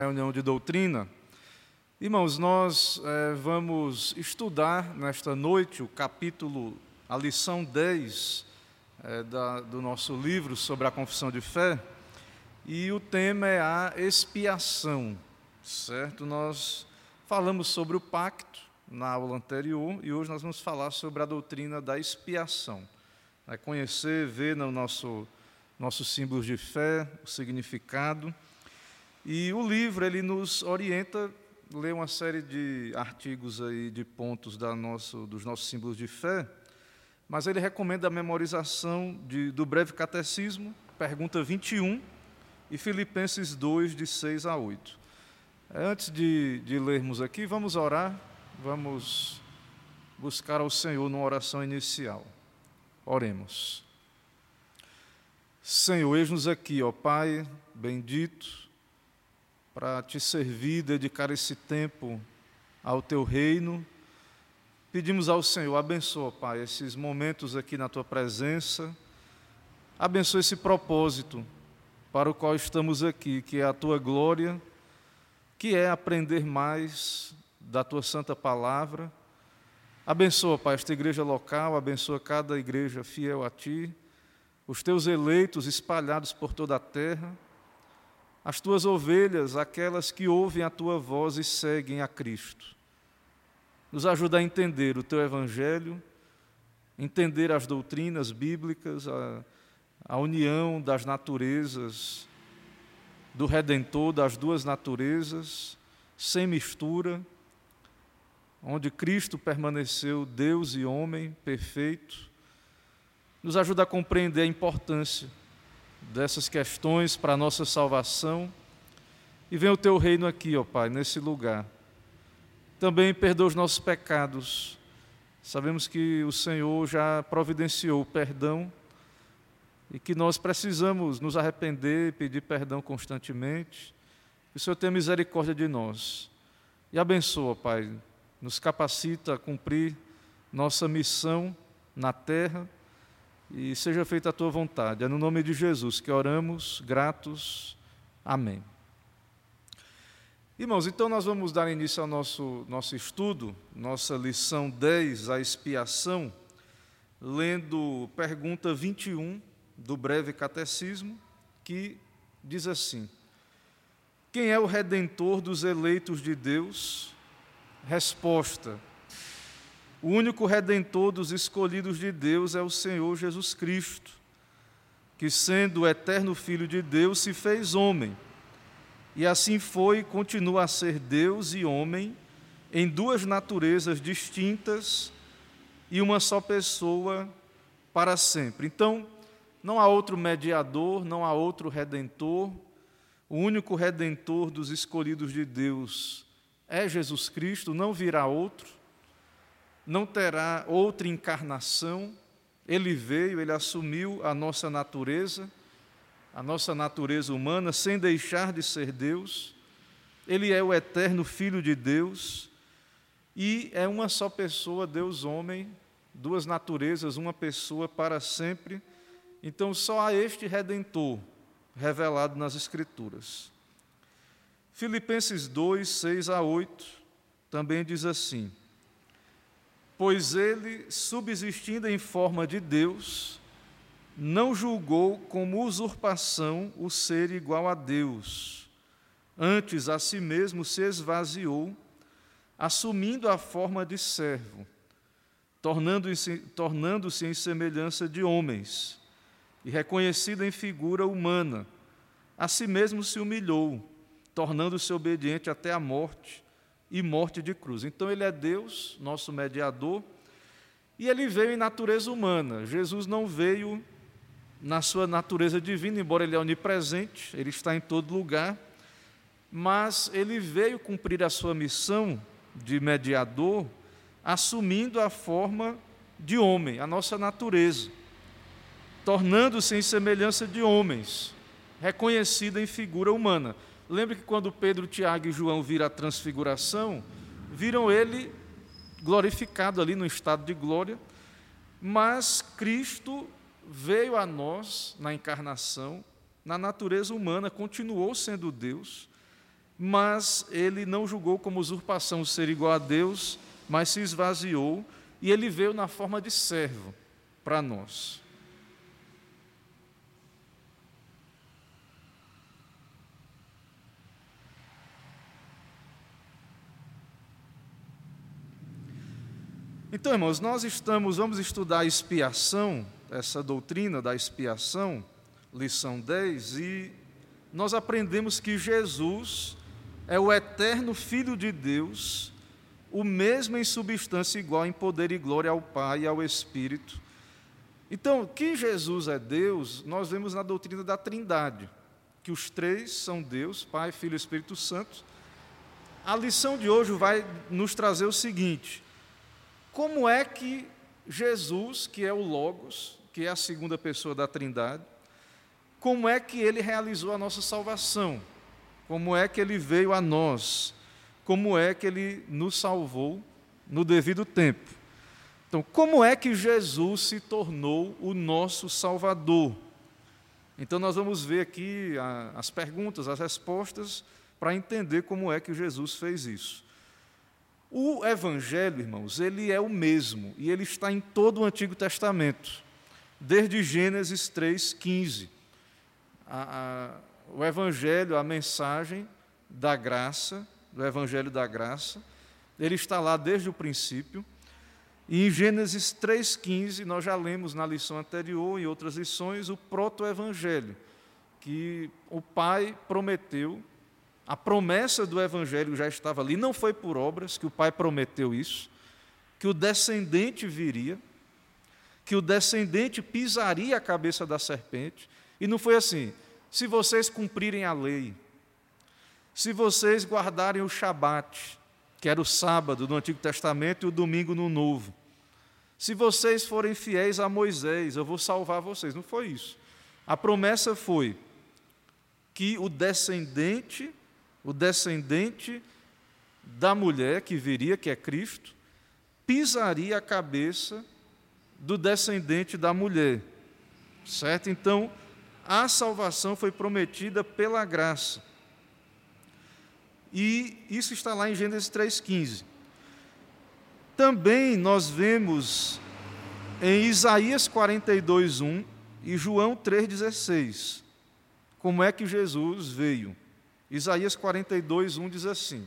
Reunião de doutrina. Irmãos, nós vamos estudar nesta noite a lição 10 do nosso livro sobre a confissão de fé, e o tema é a expiação, certo? Nós falamos sobre o pacto na aula anterior e hoje nós vamos falar sobre a doutrina da expiação. Conhecer, ver no nossos símbolos de fé, o significado. E o livro, ele nos orienta a ler uma série de artigos aí, de pontos dos nossos símbolos de fé, mas ele recomenda a memorização do breve catecismo, pergunta 21, e Filipenses 2, de 6 a 8. Antes de lermos aqui, vamos orar, vamos buscar ao Senhor numa oração inicial. Oremos. Senhor, eis-nos aqui, ó Pai bendito, para te servir, dedicar esse tempo ao teu reino. Pedimos ao Senhor, abençoa, Pai, esses momentos aqui na tua presença, abençoa esse propósito para o qual estamos aqui, que é a tua glória, que é aprender mais da tua santa palavra. Abençoa, Pai, esta igreja local, abençoa cada igreja fiel a ti, os teus eleitos espalhados por toda a terra, as tuas ovelhas, aquelas que ouvem a tua voz e seguem a Cristo. Nos ajuda a entender o teu evangelho, entender as doutrinas bíblicas, a união das naturezas do Redentor, das duas naturezas, sem mistura, onde Cristo permaneceu Deus e homem perfeito. Nos ajuda a compreender a importância dessas questões para a nossa salvação, e vem o teu reino aqui, ó Pai, nesse lugar. Também perdoa os nossos pecados. Sabemos que o Senhor já providenciou o perdão e que nós precisamos nos arrepender e pedir perdão constantemente. Que o Senhor tenha misericórdia de nós e abençoa, Pai, nos capacita a cumprir nossa missão na terra, e seja feita a tua vontade. É no nome de Jesus que oramos, gratos. Amém. Irmãos, então nós vamos dar início ao nosso estudo, nossa lição 10, a expiação, lendo pergunta 21 do breve catecismo, que diz assim: quem é o redentor dos eleitos de Deus? Resposta: o único redentor dos escolhidos de Deus é o Senhor Jesus Cristo, que, sendo o eterno Filho de Deus, se fez homem, e assim foi e continua a ser Deus e homem, em duas naturezas distintas e uma só pessoa para sempre. Então, não há outro mediador, não há outro redentor. O único redentor dos escolhidos de Deus é Jesus Cristo, não virá outro. Não terá outra encarnação. Ele veio, ele assumiu a nossa natureza humana, sem deixar de ser Deus. Ele é o eterno Filho de Deus e é uma só pessoa, Deus-homem, duas naturezas, uma pessoa para sempre. Então, só há este Redentor revelado nas Escrituras. Filipenses 2, 6 a 8, também diz assim: pois ele, subsistindo em forma de Deus, não julgou como usurpação o ser igual a Deus. Antes, a si mesmo se esvaziou, assumindo a forma de servo, tornando-se em semelhança de homens, e reconhecido em figura humana, a si mesmo se humilhou, tornando-se obediente até a morte, e morte de cruz. Então ele é Deus, nosso mediador, e ele veio em natureza humana. Jesus não veio na sua natureza divina, embora ele é onipresente, ele está em todo lugar, mas ele veio cumprir a sua missão de mediador, assumindo a forma de homem, a nossa natureza, tornando-se em semelhança de homens, reconhecido em figura humana. Lembre que quando Pedro, Tiago e João viram a transfiguração, viram ele glorificado ali no estado de glória, mas Cristo veio a nós na encarnação, na natureza humana, continuou sendo Deus, mas ele não julgou como usurpação ser igual a Deus, mas se esvaziou, e ele veio na forma de servo para nós. Então, irmãos, vamos estudar a expiação, essa doutrina da expiação, lição 10, e nós aprendemos que Jesus é o eterno Filho de Deus, o mesmo em substância igual em poder e glória ao Pai e ao Espírito. Então, que Jesus é Deus, nós vemos na doutrina da Trindade, que os três são Deus, Pai, Filho e Espírito Santo. A lição de hoje vai nos trazer o seguinte: como é que Jesus, que é o Logos, que é a segunda pessoa da Trindade, como é que ele realizou a nossa salvação? Como é que ele veio a nós? Como é que ele nos salvou no devido tempo? Então, como é que Jesus se tornou o nosso Salvador? Então, nós vamos ver aqui as perguntas, as respostas, para entender como é que Jesus fez isso. O Evangelho, irmãos, ele é o mesmo, e ele está em todo o Antigo Testamento, desde Gênesis 3,15. O Evangelho, a mensagem da graça, do Evangelho da graça, ele está lá desde o princípio, e em Gênesis 3,15, nós já lemos na lição anterior e outras lições, o proto-evangelho, que o Pai prometeu. A promessa do Evangelho já estava ali, não foi por obras que o Pai prometeu isso, que o descendente viria, que o descendente pisaria a cabeça da serpente, e não foi assim: se vocês cumprirem a lei, se vocês guardarem o Shabat, que era o sábado do Antigo Testamento e o domingo no Novo, se vocês forem fiéis a Moisés, eu vou salvar vocês. Não foi isso. A promessa foi que o descendente da mulher que viria, que é Cristo, pisaria a cabeça do descendente da mulher, certo? Então, a salvação foi prometida pela graça. E isso está lá em Gênesis 3,15. Também nós vemos em Isaías 42:1 e João 3,16, como é que Jesus veio. Isaías 42:1 diz assim: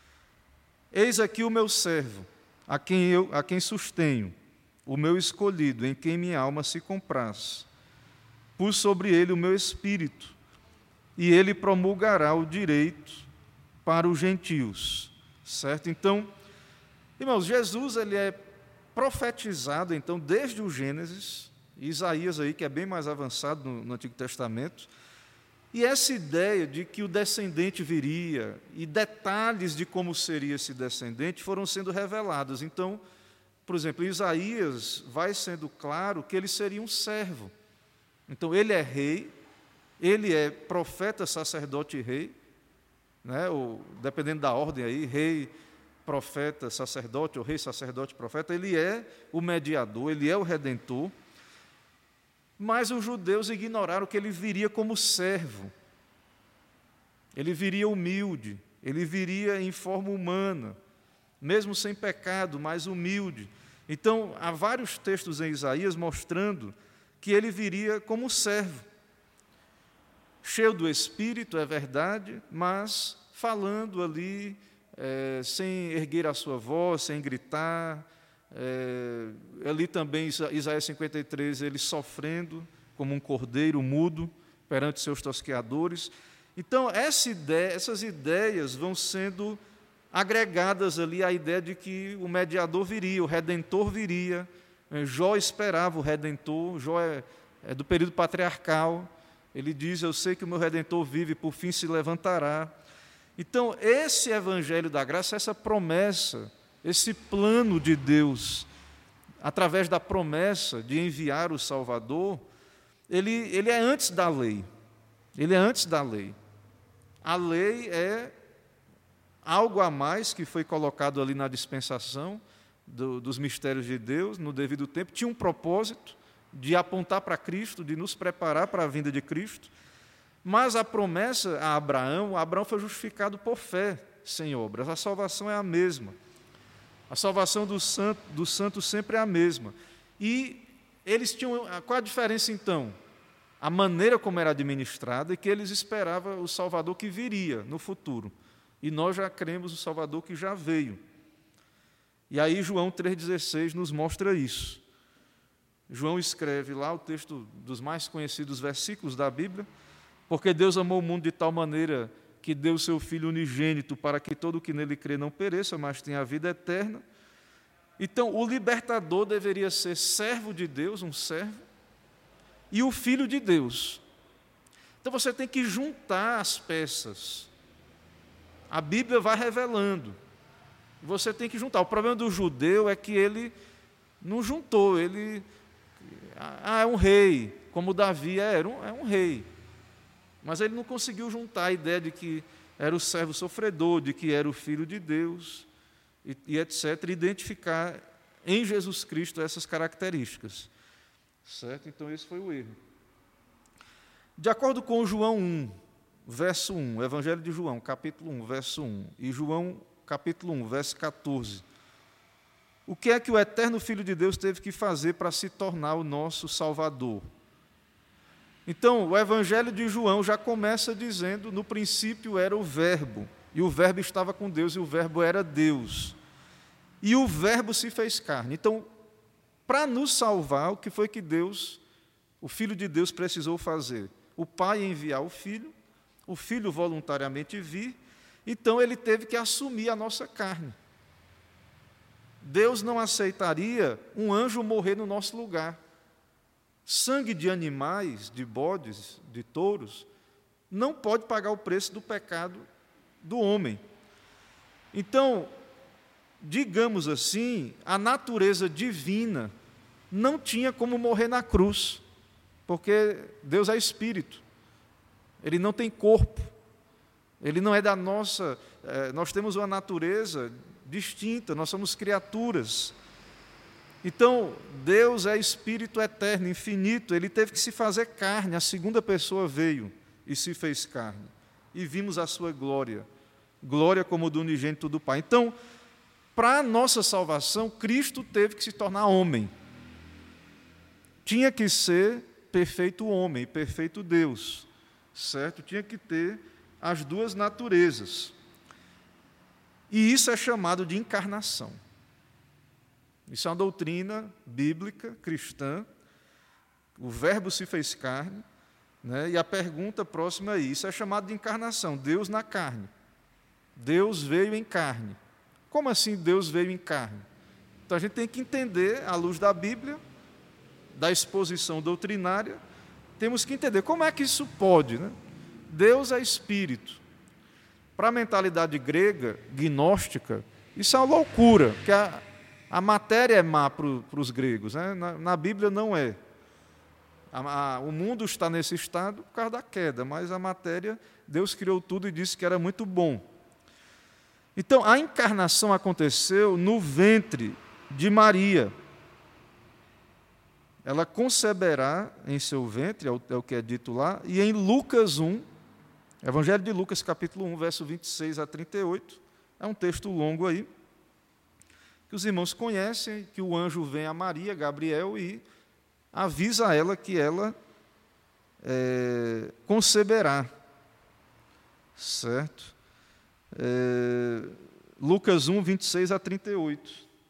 eis aqui o meu servo, a quem sustenho, o meu escolhido, em quem minha alma se compraz. Pus sobre ele o meu espírito, e ele promulgará o direito para os gentios. Certo? Então, irmãos, Jesus ele é profetizado, então, desde o Gênesis, Isaías aí, que é bem mais avançado no Antigo Testamento, e essa ideia de que o descendente viria, e detalhes de como seria esse descendente, foram sendo revelados. Então, por exemplo, em Isaías vai sendo claro que ele seria um servo. Então, ele é rei, ele é profeta, sacerdote e rei, né? Ou, dependendo da ordem aí, rei, profeta, sacerdote, ou rei, sacerdote, profeta, ele é o mediador, ele é o redentor. Mas os judeus ignoraram que ele viria como servo. Ele viria humilde, ele viria em forma humana, mesmo sem pecado, mas humilde. Então, há vários textos em Isaías mostrando que ele viria como servo, cheio do Espírito, é verdade, mas falando ali, sem erguer a sua voz, sem gritar. Ali também, Isaías 53, ele sofrendo como um cordeiro mudo perante seus tosqueadores. Então, essas ideias vão sendo agregadas ali à ideia de que o mediador viria, o Redentor viria. Jó esperava o Redentor, Jó é do período patriarcal. Ele diz: eu sei que o meu Redentor vive, por fim se levantará. Então, esse Evangelho da Graça, essa promessa, esse plano de Deus, através da promessa de enviar o Salvador, ele é antes da lei. Ele é antes da lei. A lei é algo a mais que foi colocado ali na dispensação dos mistérios de Deus, no devido tempo. Tinha um propósito de apontar para Cristo, de nos preparar para a vinda de Cristo. Mas a promessa a Abraão foi justificado por fé, sem obras. A salvação é a mesma. A salvação do santo sempre é a mesma. E eles tinham... Qual a diferença, então? A maneira como era administrada e que eles esperavam o Salvador que viria no futuro. E nós já cremos no Salvador que já veio. E aí João 3,16 nos mostra isso. João escreve lá o texto dos mais conhecidos versículos da Bíblia: porque Deus amou o mundo de tal maneira que deu o seu Filho unigênito para que todo o que nele crê não pereça, mas tenha a vida eterna. Então, o libertador deveria ser servo de Deus, um servo, e o Filho de Deus. Então, você tem que juntar as peças. A Bíblia vai revelando. Você tem que juntar. O problema do judeu é que ele não juntou. Ele é um rei, como Davi é um rei. Mas ele não conseguiu juntar a ideia de que era o servo sofredor, de que era o Filho de Deus, e etc., identificar em Jesus Cristo essas características. Certo? Então, esse foi o erro. De acordo com João 1, verso 1, Evangelho de João, capítulo 1, verso 1, e João, capítulo 1, verso 14, o que é que o eterno Filho de Deus teve que fazer para se tornar o nosso Salvador? Então, o Evangelho de João já começa dizendo: no princípio era o Verbo, e o Verbo estava com Deus, e o Verbo era Deus. E o Verbo se fez carne. Então, para nos salvar, o que foi que Deus, o Filho de Deus, precisou fazer? O Pai enviar o Filho voluntariamente vir, então ele teve que assumir a nossa carne. Deus não aceitaria um anjo morrer no nosso lugar. Sangue de animais, de bodes, de touros, não pode pagar o preço do pecado do homem. Então, digamos assim, a natureza divina não tinha como morrer na cruz, porque Deus é espírito, ele não tem corpo, ele não é da nossa... nós temos uma natureza distinta, nós somos criaturas. Então, Deus é espírito eterno, infinito, ele teve que se fazer carne, a segunda pessoa veio e se fez carne, e vimos a sua glória, glória como do unigênito do Pai. Então, para a nossa salvação, Cristo teve que se tornar homem. Tinha que ser perfeito homem, perfeito Deus, certo? Tinha que ter as duas naturezas. E isso é chamado de encarnação. Isso é uma doutrina bíblica, cristã. O Verbo se fez carne, né? E a pergunta próxima é isso: é chamado de encarnação, Deus na carne. Deus veio em carne. Como assim Deus veio em carne? Então a gente tem que entender, à luz da Bíblia, da exposição doutrinária, temos que entender como é que isso pode, né? Deus é espírito. Para a mentalidade grega, gnóstica, isso é uma loucura, porque a matéria é má para os gregos, né? Na Bíblia não é. O mundo está nesse estado por causa da queda, mas a matéria, Deus criou tudo e disse que era muito bom. Então, a encarnação aconteceu no ventre de Maria. Ela conceberá em seu ventre, é o que é dito lá, e em Lucas 1, Evangelho de Lucas, capítulo 1, verso 26 a 38, é um texto longo aí, que os irmãos conhecem, que o anjo vem a Maria, Gabriel, e avisa a ela que ela conceberá, certo? Lucas 1, 26 a 38.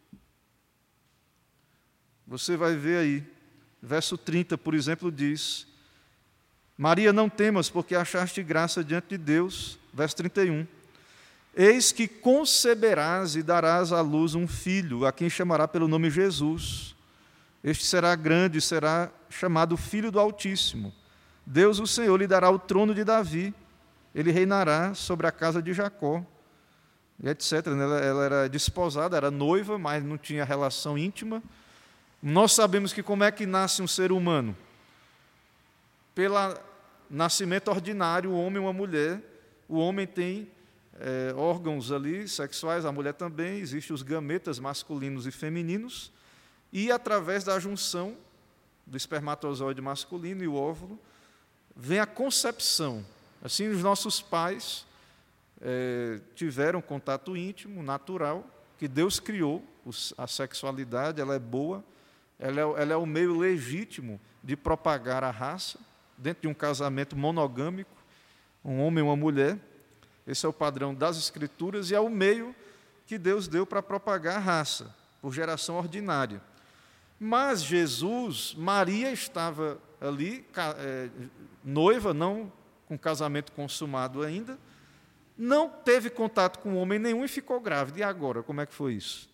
Você vai ver aí, verso 30, por exemplo, diz: Maria, não temas, porque achaste graça diante de Deus. Verso 31. Eis que conceberás e darás à luz um filho, a quem chamará pelo nome Jesus. Este será grande, será chamado Filho do Altíssimo. Deus, o Senhor, lhe dará o trono de Davi. Ele reinará sobre a casa de Jacó, e etc. Ela era desposada, era noiva, mas não tinha relação íntima. Nós sabemos que como é que nasce um ser humano? Pelo nascimento ordinário, o homem e uma mulher. O homem tem órgãos ali sexuais, a mulher também. Existem os gametas masculinos e femininos. E através da junção do espermatozoide masculino e o óvulo, vem a concepção. Assim, os nossos pais tiveram contato íntimo, natural, que Deus criou. A sexualidade, ela é boa, ela é o meio legítimo de propagar a raça, dentro de um casamento monogâmico, um homem e uma mulher. Esse é o padrão das Escrituras e é o meio que Deus deu para propagar a raça, por geração ordinária. Mas Jesus, Maria estava ali, noiva, não com casamento consumado ainda, não teve contato com homem nenhum e ficou grávida. E agora, como é que foi isso?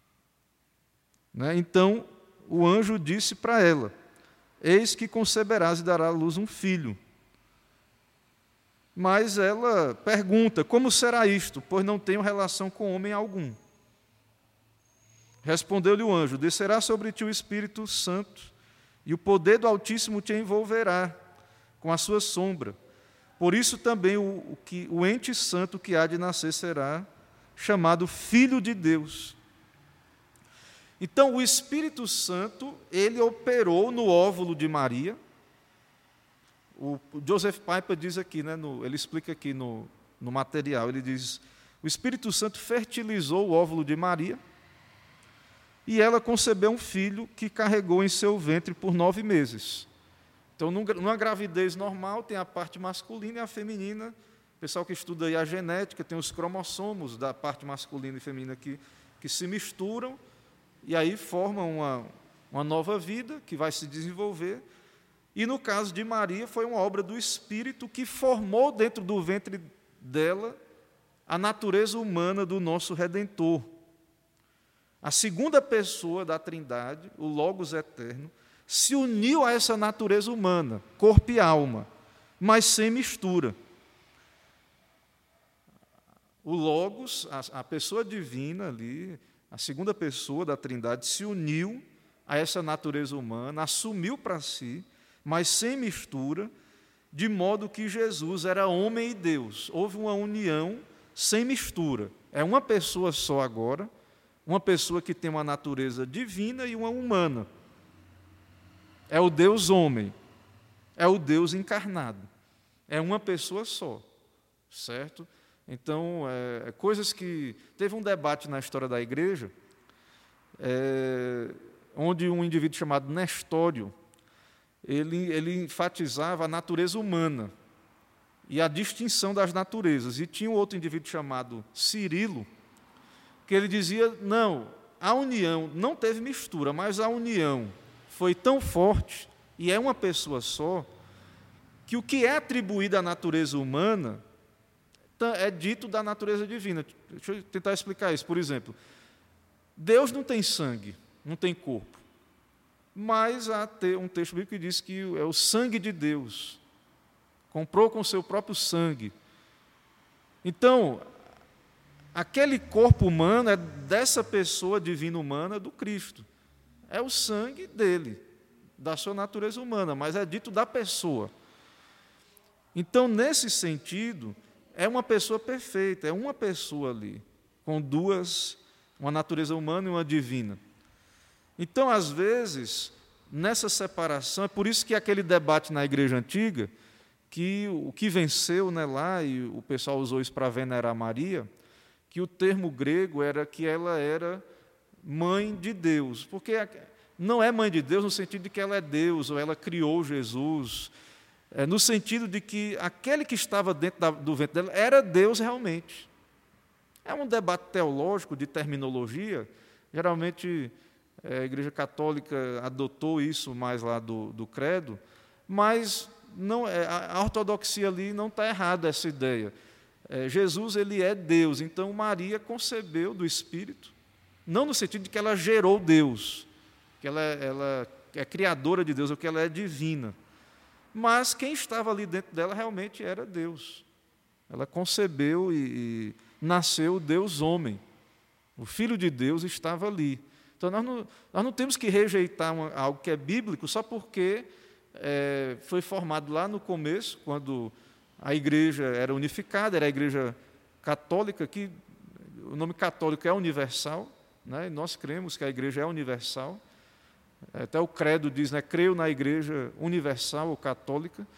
Então, o anjo disse para ela: eis que conceberás e darás à luz um filho. Mas ela pergunta: como será isto? Pois não tenho relação com homem algum. Respondeu-lhe o anjo: descerá sobre ti o Espírito Santo, e o poder do Altíssimo te envolverá com a sua sombra. Por isso também o ente santo que há de nascer será chamado Filho de Deus. Então, o Espírito Santo, ele operou no óvulo de Maria. O Joseph Piper diz aqui, ele explica aqui no material, ele diz: o Espírito Santo fertilizou o óvulo de Maria e ela concebeu um filho que carregou em seu ventre por 9 meses. Então, numa gravidez normal, tem a parte masculina e a feminina. O pessoal que estuda aí a genética, tem os cromossomos da parte masculina e feminina que se misturam, e aí formam uma nova vida que vai se desenvolver. E no caso de Maria, foi uma obra do Espírito que formou dentro do ventre dela a natureza humana do nosso Redentor. A segunda pessoa da Trindade, o Logos eterno, se uniu a essa natureza humana, corpo e alma, mas sem mistura. O Logos, a pessoa divina ali, a segunda pessoa da Trindade, se uniu a essa natureza humana, assumiu para si, mas sem mistura, de modo que Jesus era homem e Deus. Houve uma união sem mistura. É uma pessoa só agora, uma pessoa que tem uma natureza divina e uma humana. É o Deus homem, é o Deus encarnado. É uma pessoa só, certo? Então, coisas que... Teve um debate na história da igreja, onde um indivíduo chamado Nestório, ele enfatizava a natureza humana e a distinção das naturezas. E tinha um outro indivíduo chamado Cirilo, que ele dizia: não, a união não teve mistura, mas a união foi tão forte, e é uma pessoa só, que o que é atribuído à natureza humana é dito da natureza divina. Deixa eu tentar explicar isso. Por exemplo, Deus não tem sangue, não tem corpo, mas há um texto bíblico que diz que é o sangue de Deus, comprou com o seu próprio sangue. Então, aquele corpo humano é dessa pessoa divina humana do Cristo. É o sangue dele, da sua natureza humana, mas é dito da pessoa. Então, nesse sentido, é uma pessoa perfeita, é uma pessoa ali, com duas, uma natureza humana e uma divina. Então, às vezes, nessa separação, é por isso que aquele debate na igreja antiga, que o que venceu lá, e o pessoal usou isso para venerar Maria, que o termo grego era que ela era mãe de Deus, porque não é mãe de Deus no sentido de que ela é Deus, ou ela criou Jesus, no sentido de que aquele que estava dentro do ventre dela era Deus realmente. É um debate teológico, de terminologia. Geralmente a Igreja Católica adotou isso mais lá do credo, mas não, a ortodoxia ali não está errada, essa ideia. Jesus, ele é Deus, então Maria concebeu do Espírito, não no sentido de que ela gerou Deus, que ela é criadora de Deus, ou que ela é divina, mas quem estava ali dentro dela realmente era Deus. Ela concebeu e nasceu Deus homem, o Filho de Deus estava ali. Então, nós não temos que rejeitar algo que é bíblico só porque foi formado lá no começo, quando a igreja era unificada, era a igreja católica, que o nome católico é universal, né? E nós cremos que a igreja é universal. Até o credo diz, creio na igreja universal ou católica.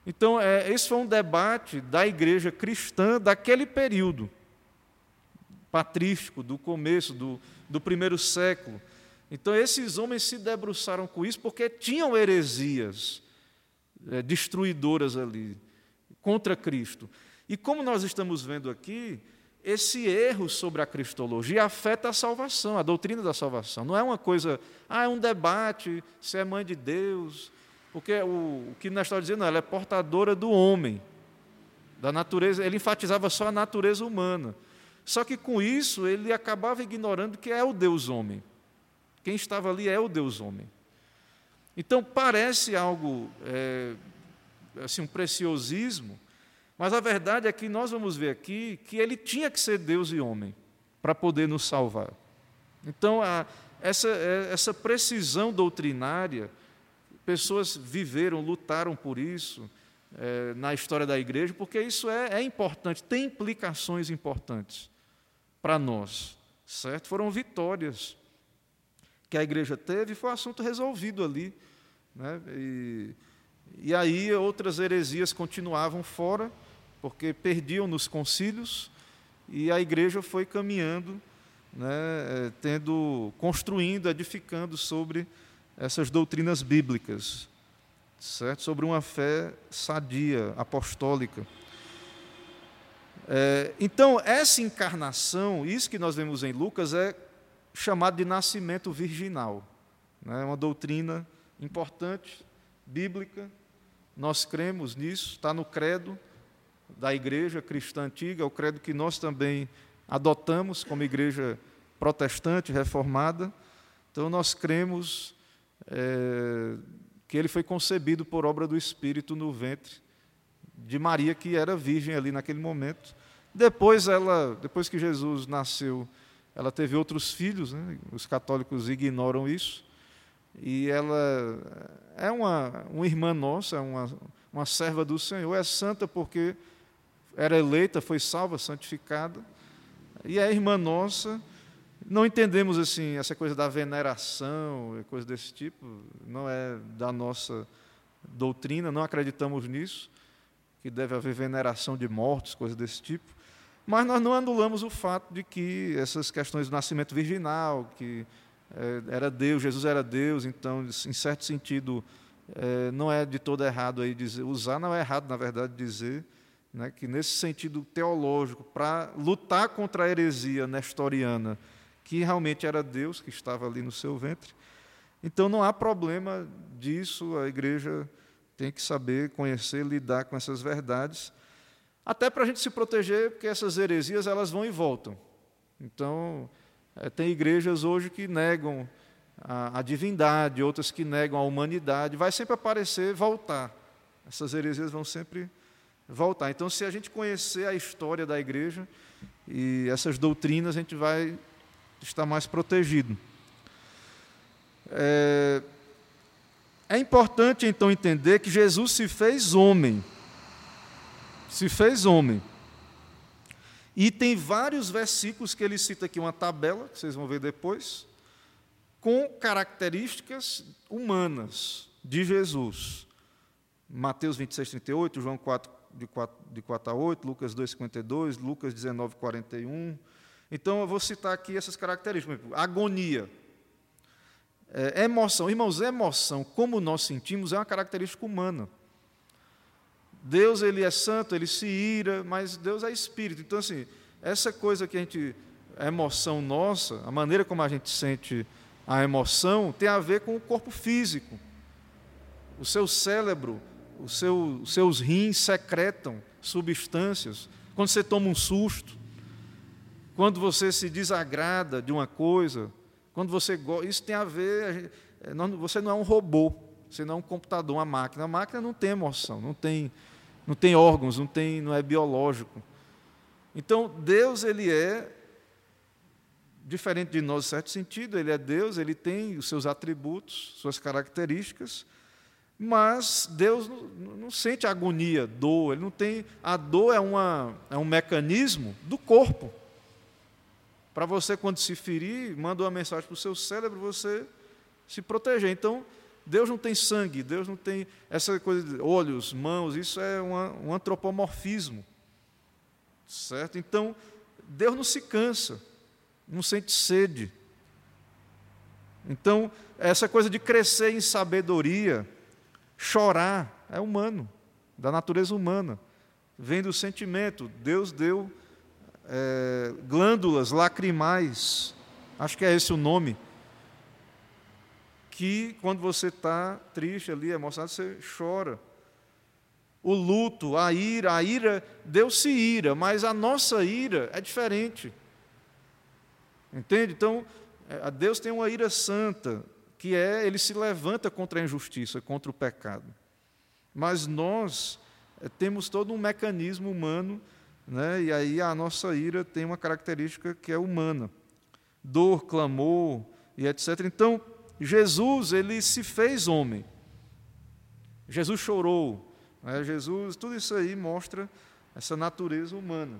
Então, esse foi um debate da igreja cristã daquele período patrístico, do começo, do primeiro século. Então, esses homens se debruçaram com isso porque tinham heresias destruidoras ali, contra Cristo. E como nós estamos vendo aqui, esse erro sobre a cristologia afeta a salvação, a doutrina da salvação. Não é uma coisa, é um debate, se é mãe de Deus, porque o que nós estamos dizendo, não, ela é portadora do homem, da natureza. Ele enfatizava só a natureza humana. Só que com isso ele acabava ignorando que é o Deus homem. Quem estava ali é o Deus homem. Então parece algo, assim, um preciosismo, mas a verdade é que nós vamos ver aqui que ele tinha que ser Deus e homem para poder nos salvar. Então, essa precisão doutrinária, pessoas viveram, lutaram por isso na história da igreja, porque isso é importante, tem implicações importantes para nós, certo? Foram vitórias que a igreja teve e foi um assunto resolvido ali, né? E aí outras heresias continuavam fora, porque perdiam nos concílios, e a igreja foi caminhando, né, construindo, edificando sobre essas doutrinas bíblicas, certo? Sobre uma fé sadia, apostólica. Então, essa encarnação, isso que nós vemos em Lucas, é chamado de nascimento virginal. É uma doutrina importante, bíblica, nós cremos nisso, está no credo da igreja cristã antiga, é o credo que nós também adotamos como igreja protestante, reformada. Então, nós cremos que ele foi concebido por obra do Espírito no ventre de Maria, que era virgem ali naquele momento. Depois que Jesus nasceu, ela teve outros filhos, né? Os católicos ignoram isso, e ela é uma irmã nossa, uma serva do Senhor, é santa porque era eleita, foi salva, santificada, e é irmã nossa. Não entendemos assim essa coisa da veneração, coisa desse tipo, não é da nossa doutrina, não acreditamos nisso, que deve haver veneração de mortos, coisa desse tipo, mas nós não anulamos o fato de que essas questões do nascimento virginal, que era Deus, Jesus era Deus, então, em certo sentido, não é de todo errado aí usar, não é errado, na verdade, dizer, né, que nesse sentido teológico, para lutar contra a heresia nestoriana, que realmente era Deus que estava ali no seu ventre, então não há problema disso, a igreja tem que saber, conhecer, lidar com essas verdades, até para a gente se proteger, porque essas heresias elas vão e voltam. Então, tem igrejas hoje que negam a divindade, outras que negam a humanidade, vai sempre aparecer, voltar. Essas heresias vão sempre voltar. Então, se a gente conhecer a história da igreja e essas doutrinas, a gente vai estar mais protegido. É importante, então, entender que Jesus se fez homem. Se fez homem. E tem vários versículos que ele cita aqui, uma tabela, que vocês vão ver depois, com características humanas de Jesus. Mateus 26, 38, João 4, de 4 a 8, Lucas 2, 52, Lucas 19, 41. Então, eu vou citar aqui essas características. Agonia. Emoção. Irmãos, emoção, como nós sentimos, é uma característica humana. Deus, ele é santo, ele se ira, mas Deus é espírito. Então, assim, essa coisa que a emoção nossa, a maneira como a gente sente a emoção, tem a ver com o corpo físico. O seu cérebro, os seus rins secretam substâncias. Quando você toma um susto, quando você se desagrada de uma coisa, quando você gosta, isso tem a ver, você não é um robô, você não é um computador, uma máquina. A máquina não tem emoção, não tem órgãos, não é biológico. Então, Deus, ele é diferente de nós em certo sentido, ele é Deus, ele tem os seus atributos, suas características, mas Deus não sente agonia, dor, ele não tem. A dor é um mecanismo do corpo. Para você, quando se ferir, manda uma mensagem para o seu cérebro, você se proteger. Então, Deus não tem sangue, Deus não tem essa coisa de olhos, mãos, isso é um antropomorfismo, certo? Então, Deus não se cansa, não sente sede. Então, essa coisa de crescer em sabedoria, chorar, é humano, da natureza humana, vem do sentimento. Deus deu glândulas lacrimais, acho que é esse o nome, que quando você está triste ali, emocionado, você chora. O luto, a ira, Deus se ira, mas a nossa ira é diferente. Entende? Então, Deus tem uma ira santa, que ele se levanta contra a injustiça, contra o pecado. Mas nós temos todo um mecanismo humano, né? E aí a nossa ira tem uma característica que é humana. Dor, clamor e etc. Então, Jesus, ele se fez homem. Jesus chorou. Né? Jesus, tudo isso aí mostra essa natureza humana.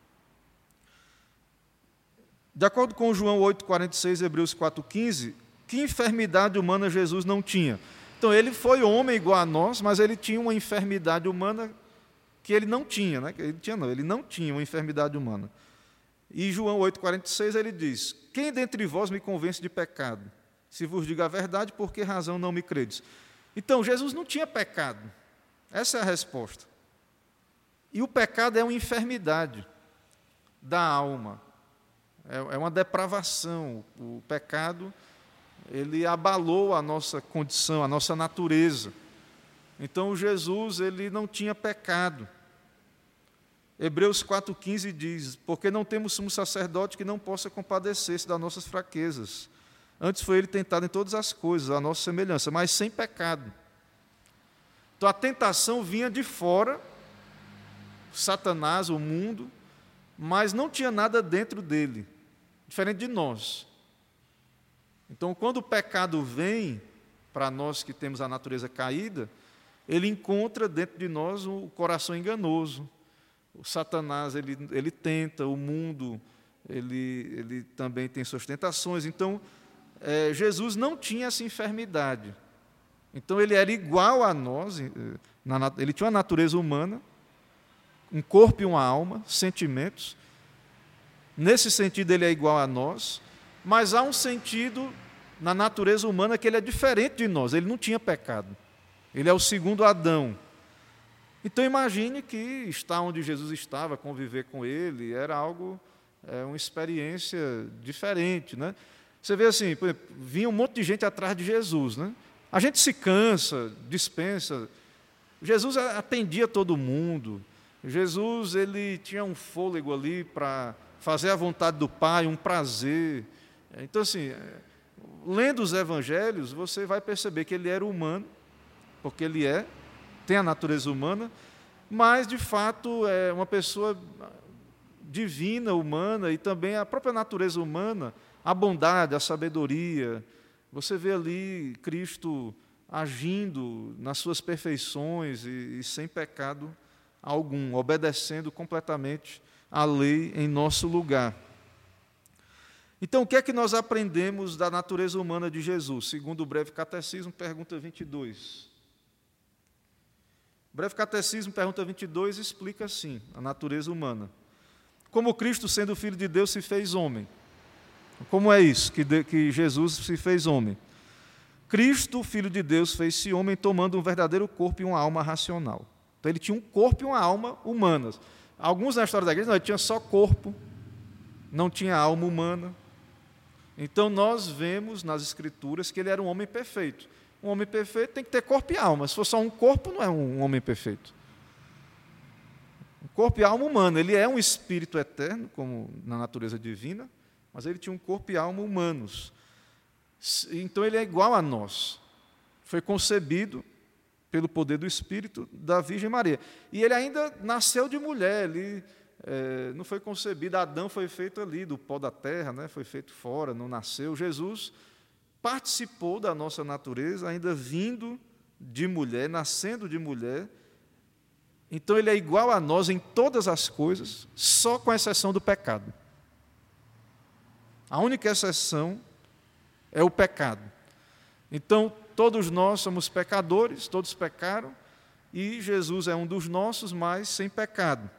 De acordo com João 8,46, Hebreus 4,15, que enfermidade humana Jesus não tinha? Então, ele foi homem igual a nós, mas ele tinha uma enfermidade humana que ele não tinha. Né? Ele não tinha uma enfermidade humana. E João 8,46, ele diz: quem dentre vós me convence de pecado? Se vos digo a verdade, por que razão não me credes? Então, Jesus não tinha pecado. Essa é a resposta. E o pecado é uma enfermidade da alma. É uma depravação. O pecado, ele abalou a nossa condição, a nossa natureza. Então, Jesus, ele não tinha pecado. Hebreus 4,15 diz: porque não temos sumo sacerdote que não possa compadecer-se das nossas fraquezas. Antes foi ele tentado em todas as coisas, a nossa semelhança, mas sem pecado. Então a tentação vinha de fora, Satanás, o mundo, mas não tinha nada dentro dele, diferente de nós. Então, quando o pecado vem para nós que temos a natureza caída, ele encontra dentro de nós o coração enganoso. O Satanás, ele tenta, o mundo, ele também tem suas tentações. Então, Jesus não tinha essa enfermidade. Então, ele era igual a nós, ele tinha uma natureza humana, um corpo e uma alma, sentimentos. Nesse sentido, ele é igual a nós, mas há um sentido na natureza humana que ele é diferente de nós, ele não tinha pecado. Ele é o segundo Adão. Então, imagine que estar onde Jesus estava, conviver com ele, era algo, uma experiência diferente, né? Você vê assim, por exemplo, vinha um monte de gente atrás de Jesus, né? A gente se cansa, dispensa. Jesus atendia todo mundo. Jesus, ele tinha um fôlego ali para fazer a vontade do Pai, um prazer. Então, assim, lendo os evangelhos, você vai perceber que ele era humano, porque ele tem a natureza humana, mas, de fato, é uma pessoa divina, humana, e também a própria natureza humana, a bondade, a sabedoria. Você vê ali Cristo agindo nas suas perfeições e sem pecado algum, obedecendo completamente à lei em nosso lugar. Então, o que é que nós aprendemos da natureza humana de Jesus? Segundo o Breve Catecismo, pergunta 22. O Breve Catecismo, pergunta 22, explica assim, a natureza humana. Como Cristo, sendo Filho de Deus, se fez homem. Como é isso, que Jesus se fez homem? Cristo, Filho de Deus, fez-se homem tomando um verdadeiro corpo e uma alma racional. Então, ele tinha um corpo e uma alma humanas. Alguns na história da igreja, não, ele tinha só corpo, não tinha alma humana. Então, nós vemos nas Escrituras que ele era um homem perfeito. Um homem perfeito tem que ter corpo e alma. Se for só um corpo, não é um homem perfeito. Corpo e alma humana. Ele é um espírito eterno, como na natureza divina, mas ele tinha um corpo e alma humanos. Então, ele é igual a nós. Foi concebido pelo poder do Espírito da Virgem Maria. E ele ainda nasceu de mulher, ele não foi concebido. Adão foi feito ali, do pó da terra, né? Foi feito fora, não nasceu. Jesus participou da nossa natureza, ainda vindo de mulher, nascendo de mulher. Então, ele é igual a nós em todas as coisas, só com exceção do pecado. A única exceção é o pecado. Então, todos nós somos pecadores, todos pecaram, e Jesus é um dos nossos, mas sem pecado.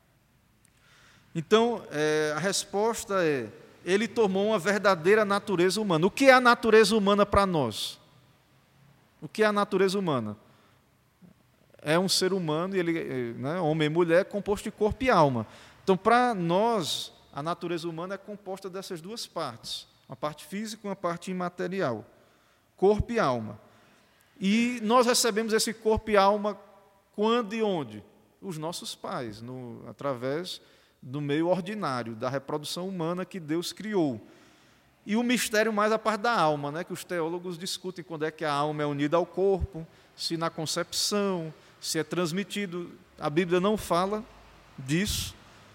Então, a resposta é: ele tomou uma verdadeira natureza humana. O que é a natureza humana para nós? O que é a natureza humana? É um ser humano, e ele, né, homem e mulher, composto de corpo e alma. Então, para nós, a natureza humana é composta dessas duas partes, uma parte física e uma parte imaterial, corpo e alma. E nós recebemos esse corpo e alma quando e onde? Os nossos pais, através do meio ordinário, da reprodução humana que Deus criou. E o mistério mais a parte da alma, né, que os teólogos discutem quando é que a alma é unida ao corpo, se na concepção, se é transmitido. A Bíblia não fala disso,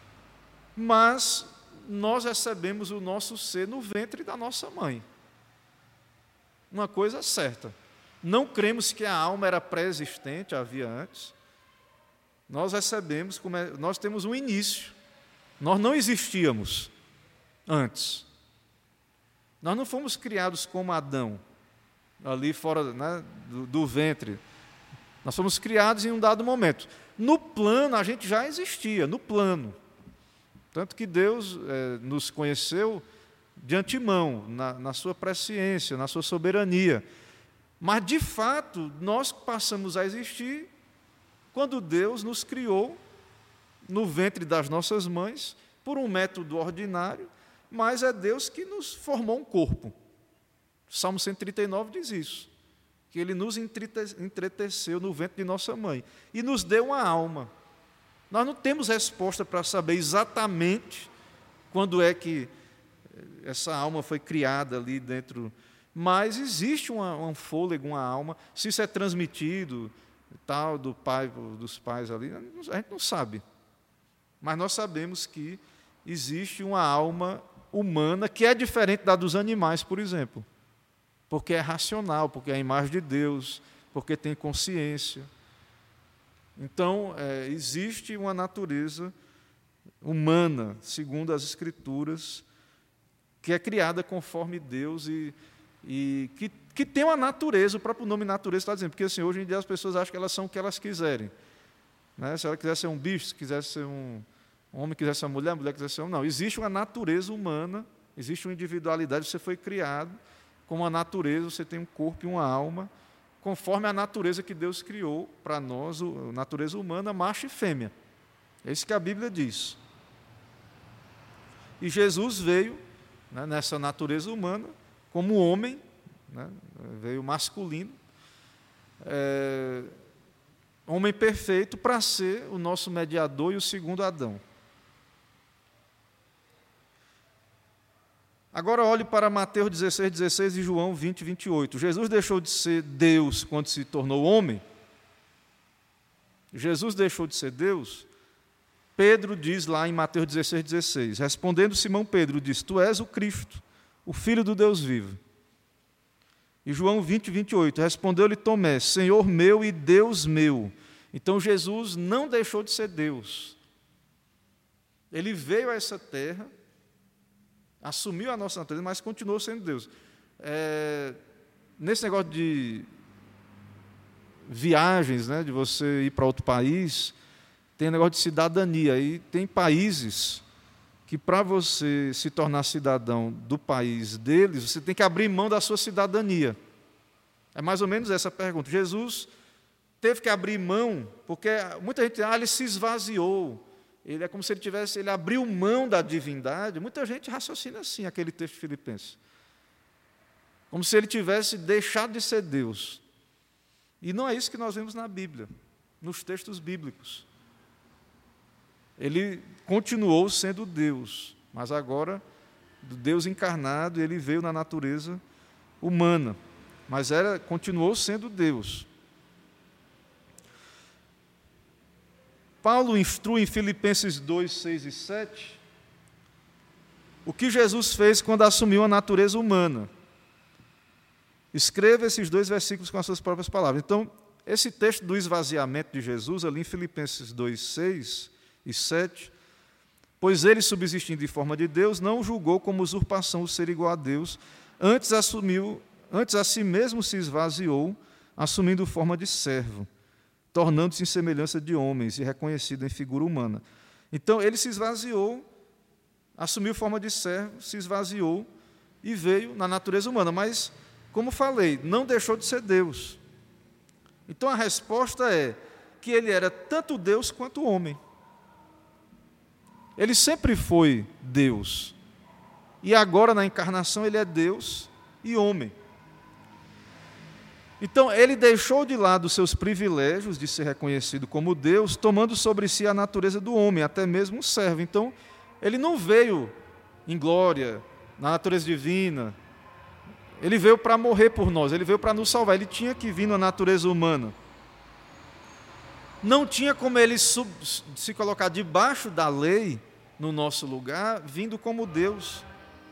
mas nós recebemos o nosso ser no ventre da nossa mãe. Uma coisa é certa, não cremos que a alma era pré-existente, havia antes. Nós recebemos, nós temos um início. Nós não existíamos antes. Nós não fomos criados como Adão, ali fora, né, do ventre. Nós fomos criados em um dado momento. No plano, a gente já existia, no plano. Tanto que Deus nos conheceu de antemão, na sua presciência, na sua soberania. Mas, de fato, nós passamos a existir quando Deus nos criou no ventre das nossas mães, por um método ordinário, mas é Deus que nos formou um corpo. Salmo 139 diz isso, que Ele nos entreteceu no ventre de nossa mãe e nos deu uma alma. Nós não temos resposta para saber exatamente quando é que essa alma foi criada ali dentro, mas existe um fôlego, uma alma. Se isso é transmitido, tal, do pai, dos pais ali, a gente não sabe. Mas nós sabemos que existe uma alma humana que é diferente da dos animais, por exemplo, porque é racional, porque é a imagem de Deus, porque tem consciência. Então, existe uma natureza humana, segundo as Escrituras, que é criada conforme Deus e que tem uma natureza. O próprio nome natureza está dizendo, porque assim, hoje em dia as pessoas acham que elas são o que elas quiserem. Né? Se ela quiser ser um bicho, se quiser ser um homem, quiser ser uma mulher, a mulher quiser ser um homem. Não, existe uma natureza humana, existe uma individualidade, você foi criado com uma natureza, você tem um corpo e uma alma, conforme a natureza que Deus criou para nós, a natureza humana, macho e fêmea. É isso que a Bíblia diz. E Jesus veio, né, nessa natureza humana, como homem, né, veio masculino, homem perfeito, para ser o nosso mediador e o segundo Adão. Agora olhe para Mateus 16 e João 20, 28. Jesus deixou de ser Deus quando se tornou homem? Jesus deixou de ser Deus? Pedro diz lá em Mateus 16, respondendo Simão Pedro, diz: Tu és o Cristo, o Filho do Deus vivo. E João 20, 28, respondeu-lhe Tomé: Senhor meu e Deus meu. Então Jesus não deixou de ser Deus. Ele veio a essa terra, assumiu a nossa natureza, mas continuou sendo Deus. Nesse negócio de viagens, né, de você ir para outro país, tem negócio de cidadania. E tem países que, para você se tornar cidadão do país deles, você tem que abrir mão da sua cidadania. É mais ou menos essa a pergunta. Jesus teve que abrir mão, porque muita gente ele se esvaziou. Ele é como se ele abriu mão da divindade. Muita gente raciocina assim, aquele texto de Filipenses. Como se ele tivesse deixado de ser Deus. E não é isso que nós vemos na Bíblia, nos textos bíblicos. Ele continuou sendo Deus, mas agora, do Deus encarnado, ele veio na natureza humana, mas continuou sendo Deus. Paulo instrui em Filipenses 2, 6 e 7, o que Jesus fez quando assumiu a natureza humana. Escreva esses 2 versículos com as suas próprias palavras. Então, esse texto do esvaziamento de Jesus, ali em Filipenses 2, 6 e 7, pois ele, subsistindo em forma de Deus, não julgou como usurpação o ser igual a Deus, antes assumiu Antes a si mesmo se esvaziou, assumindo forma de servo, tornando-se em semelhança de homens e reconhecido em figura humana. Então, ele se esvaziou, assumiu forma de servo, se esvaziou e veio na natureza humana. Mas, como falei, não deixou de ser Deus. Então, a resposta é que ele era tanto Deus quanto homem. Ele sempre foi Deus. E agora, na encarnação, ele é Deus e homem. Então, ele deixou de lado os seus privilégios de ser reconhecido como Deus, tomando sobre si a natureza do homem, até mesmo um servo. Então, ele não veio em glória, na natureza divina. Ele veio para morrer por nós, ele veio para nos salvar. Ele tinha que vir na natureza humana. Não tinha como ele se colocar debaixo da lei, no nosso lugar, vindo como Deus.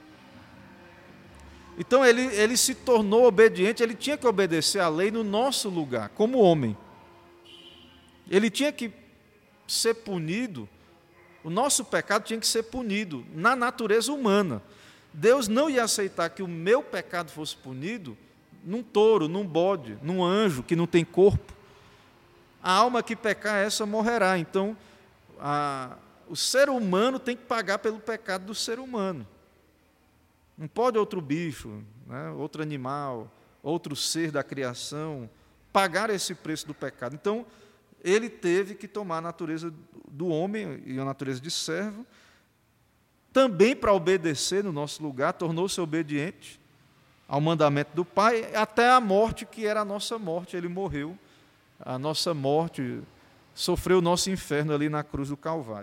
Então, ele se tornou obediente, ele tinha que obedecer à lei no nosso lugar, como homem. Ele tinha que ser punido, o nosso pecado tinha que ser punido na natureza humana. Deus não ia aceitar que o meu pecado fosse punido num touro, num bode, num anjo que não tem corpo. A alma que pecar, essa morrerá. Então, o ser humano tem que pagar pelo pecado do ser humano. Não pode outro bicho, né, outro animal, outro ser da criação pagar esse preço do pecado. Então, ele teve que tomar a natureza do homem e a natureza de servo, também para obedecer no nosso lugar, tornou-se obediente ao mandamento do Pai, até a morte, que era a nossa morte. Ele morreu, a nossa morte, sofreu o nosso inferno ali na cruz do Calvário.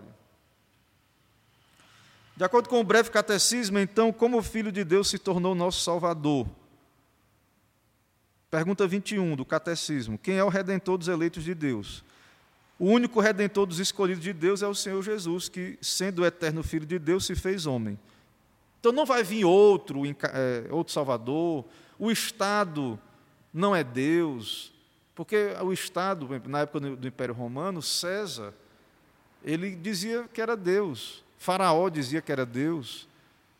De acordo com o breve catecismo, então, como o Filho de Deus se tornou nosso Salvador? Pergunta 21 do catecismo. Quem é o Redentor dos eleitos de Deus? O único Redentor dos escolhidos de Deus é o Senhor Jesus, que, sendo o eterno Filho de Deus, se fez homem. Então, não vai vir outro Salvador. O Estado não é Deus, porque o Estado, na época do Império Romano, César, ele dizia que era Deus. Faraó dizia que era Deus.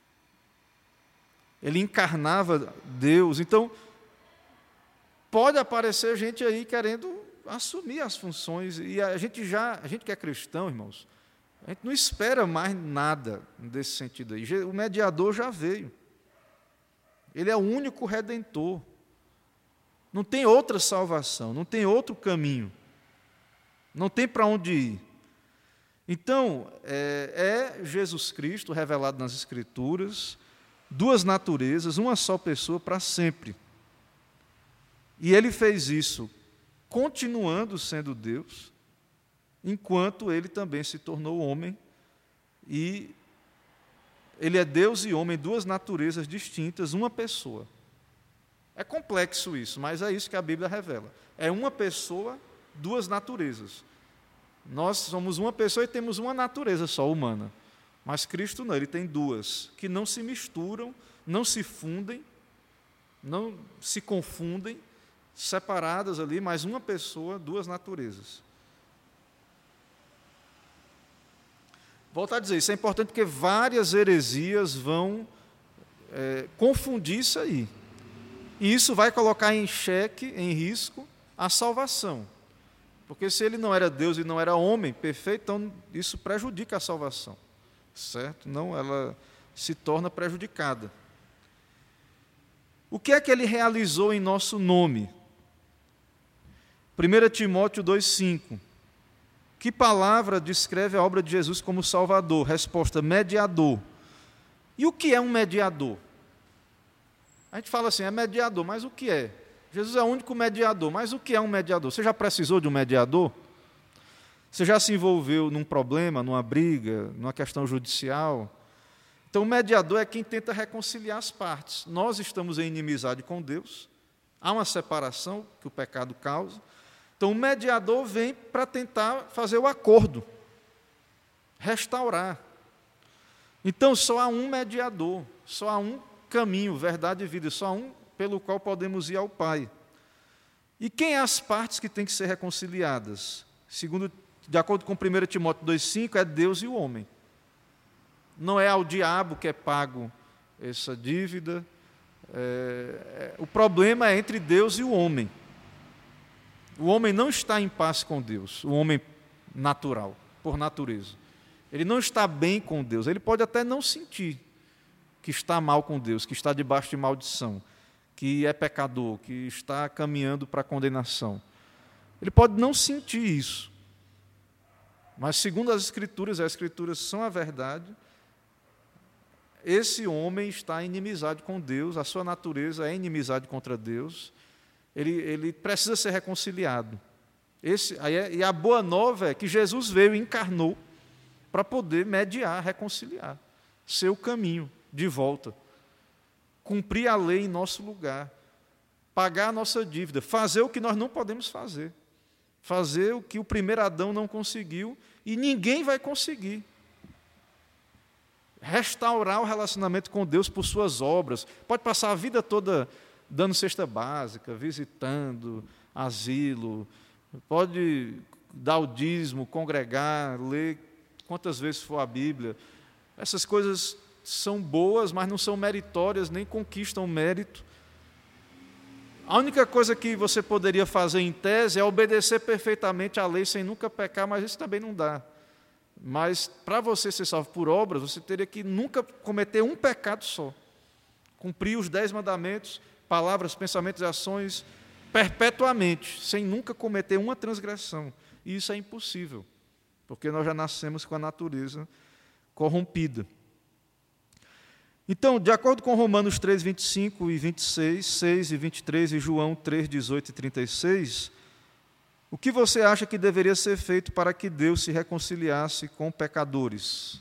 Ele encarnava Deus. Então, pode aparecer gente aí querendo assumir as funções. E a gente que é cristão, irmãos, a gente não espera mais nada desse sentido aí. O mediador já veio. Ele é o único redentor. Não tem outra salvação, não tem outro caminho. Não tem para onde ir. Então, é Jesus Cristo revelado nas Escrituras, duas naturezas, uma só pessoa para sempre. E ele fez isso continuando sendo Deus, enquanto ele também se tornou homem, e ele é Deus e homem, duas naturezas distintas, uma pessoa. É complexo isso, mas é isso que a Bíblia revela. É uma pessoa, duas naturezas. Nós somos uma pessoa e temos uma natureza só humana, mas Cristo não, ele tem duas, que não se misturam, não se fundem, não se confundem, separadas ali, mas uma pessoa, duas naturezas. Volto a dizer, isso é importante porque várias heresias vão confundir isso aí. E isso vai colocar em xeque, em risco, a salvação. Porque se ele não era Deus e não era homem perfeito, então isso prejudica a salvação. Certo? Não, ela se torna prejudicada. O que é que ele realizou em nosso nome? 1 Timóteo 2,5. Que palavra descreve a obra de Jesus como Salvador? Resposta: mediador. E o que é um mediador? A gente fala assim, é mediador, mas o que é? Jesus é o único mediador, mas o que é um mediador? Você já precisou de um mediador? Você já se envolveu num problema, numa briga, numa questão judicial? Então, o mediador é quem tenta reconciliar as partes. Nós estamos em inimizade com Deus, há uma separação que o pecado causa. Então, o mediador vem para tentar fazer o acordo, restaurar. Então, só há um mediador, só há um caminho, verdade e vida, só há um pelo qual podemos ir ao Pai. E quem é as partes que têm que ser reconciliadas? De acordo com 1 Timóteo 2,5, é Deus e o homem. Não é ao diabo que é pago essa dívida, O problema é entre Deus e o homem. O homem não está em paz com Deus, o homem natural, por natureza. Ele não está bem com Deus, ele pode até não sentir que está mal com Deus, que está debaixo de maldição, que é pecador, que está caminhando para a condenação. Ele pode não sentir isso, mas segundo as Escrituras são a verdade, esse homem está em inimizade com Deus, a sua natureza é inimizade contra Deus, ele precisa ser reconciliado. E a boa nova é que Jesus veio e encarnou para poder mediar, reconciliar, ser o caminho de volta, cumprir a lei em nosso lugar, pagar a nossa dívida, fazer o que nós não podemos fazer, fazer o que o primeiro Adão não conseguiu e ninguém vai conseguir. Restaurar o relacionamento com Deus por suas obras. Pode passar a vida toda dando cesta básica, visitando asilo, pode dar o dízimo, congregar, ler quantas vezes for a Bíblia. Essas coisas são boas, mas não são meritórias, nem conquistam mérito. A única coisa que você poderia fazer em tese é obedecer perfeitamente à lei sem nunca pecar, mas isso também não dá. Mas para você ser salvo por obras, você teria que nunca cometer um pecado só. Cumprir os 10 mandamentos, palavras, pensamentos e ações perpetuamente, sem nunca cometer uma transgressão. E isso é impossível, porque nós já nascemos com a natureza corrompida. Então, de acordo com Romanos 3, 25 e 26, 6 e 23 e João 3, 18 e 36, o que você acha que deveria ser feito para que Deus se reconciliasse com pecadores?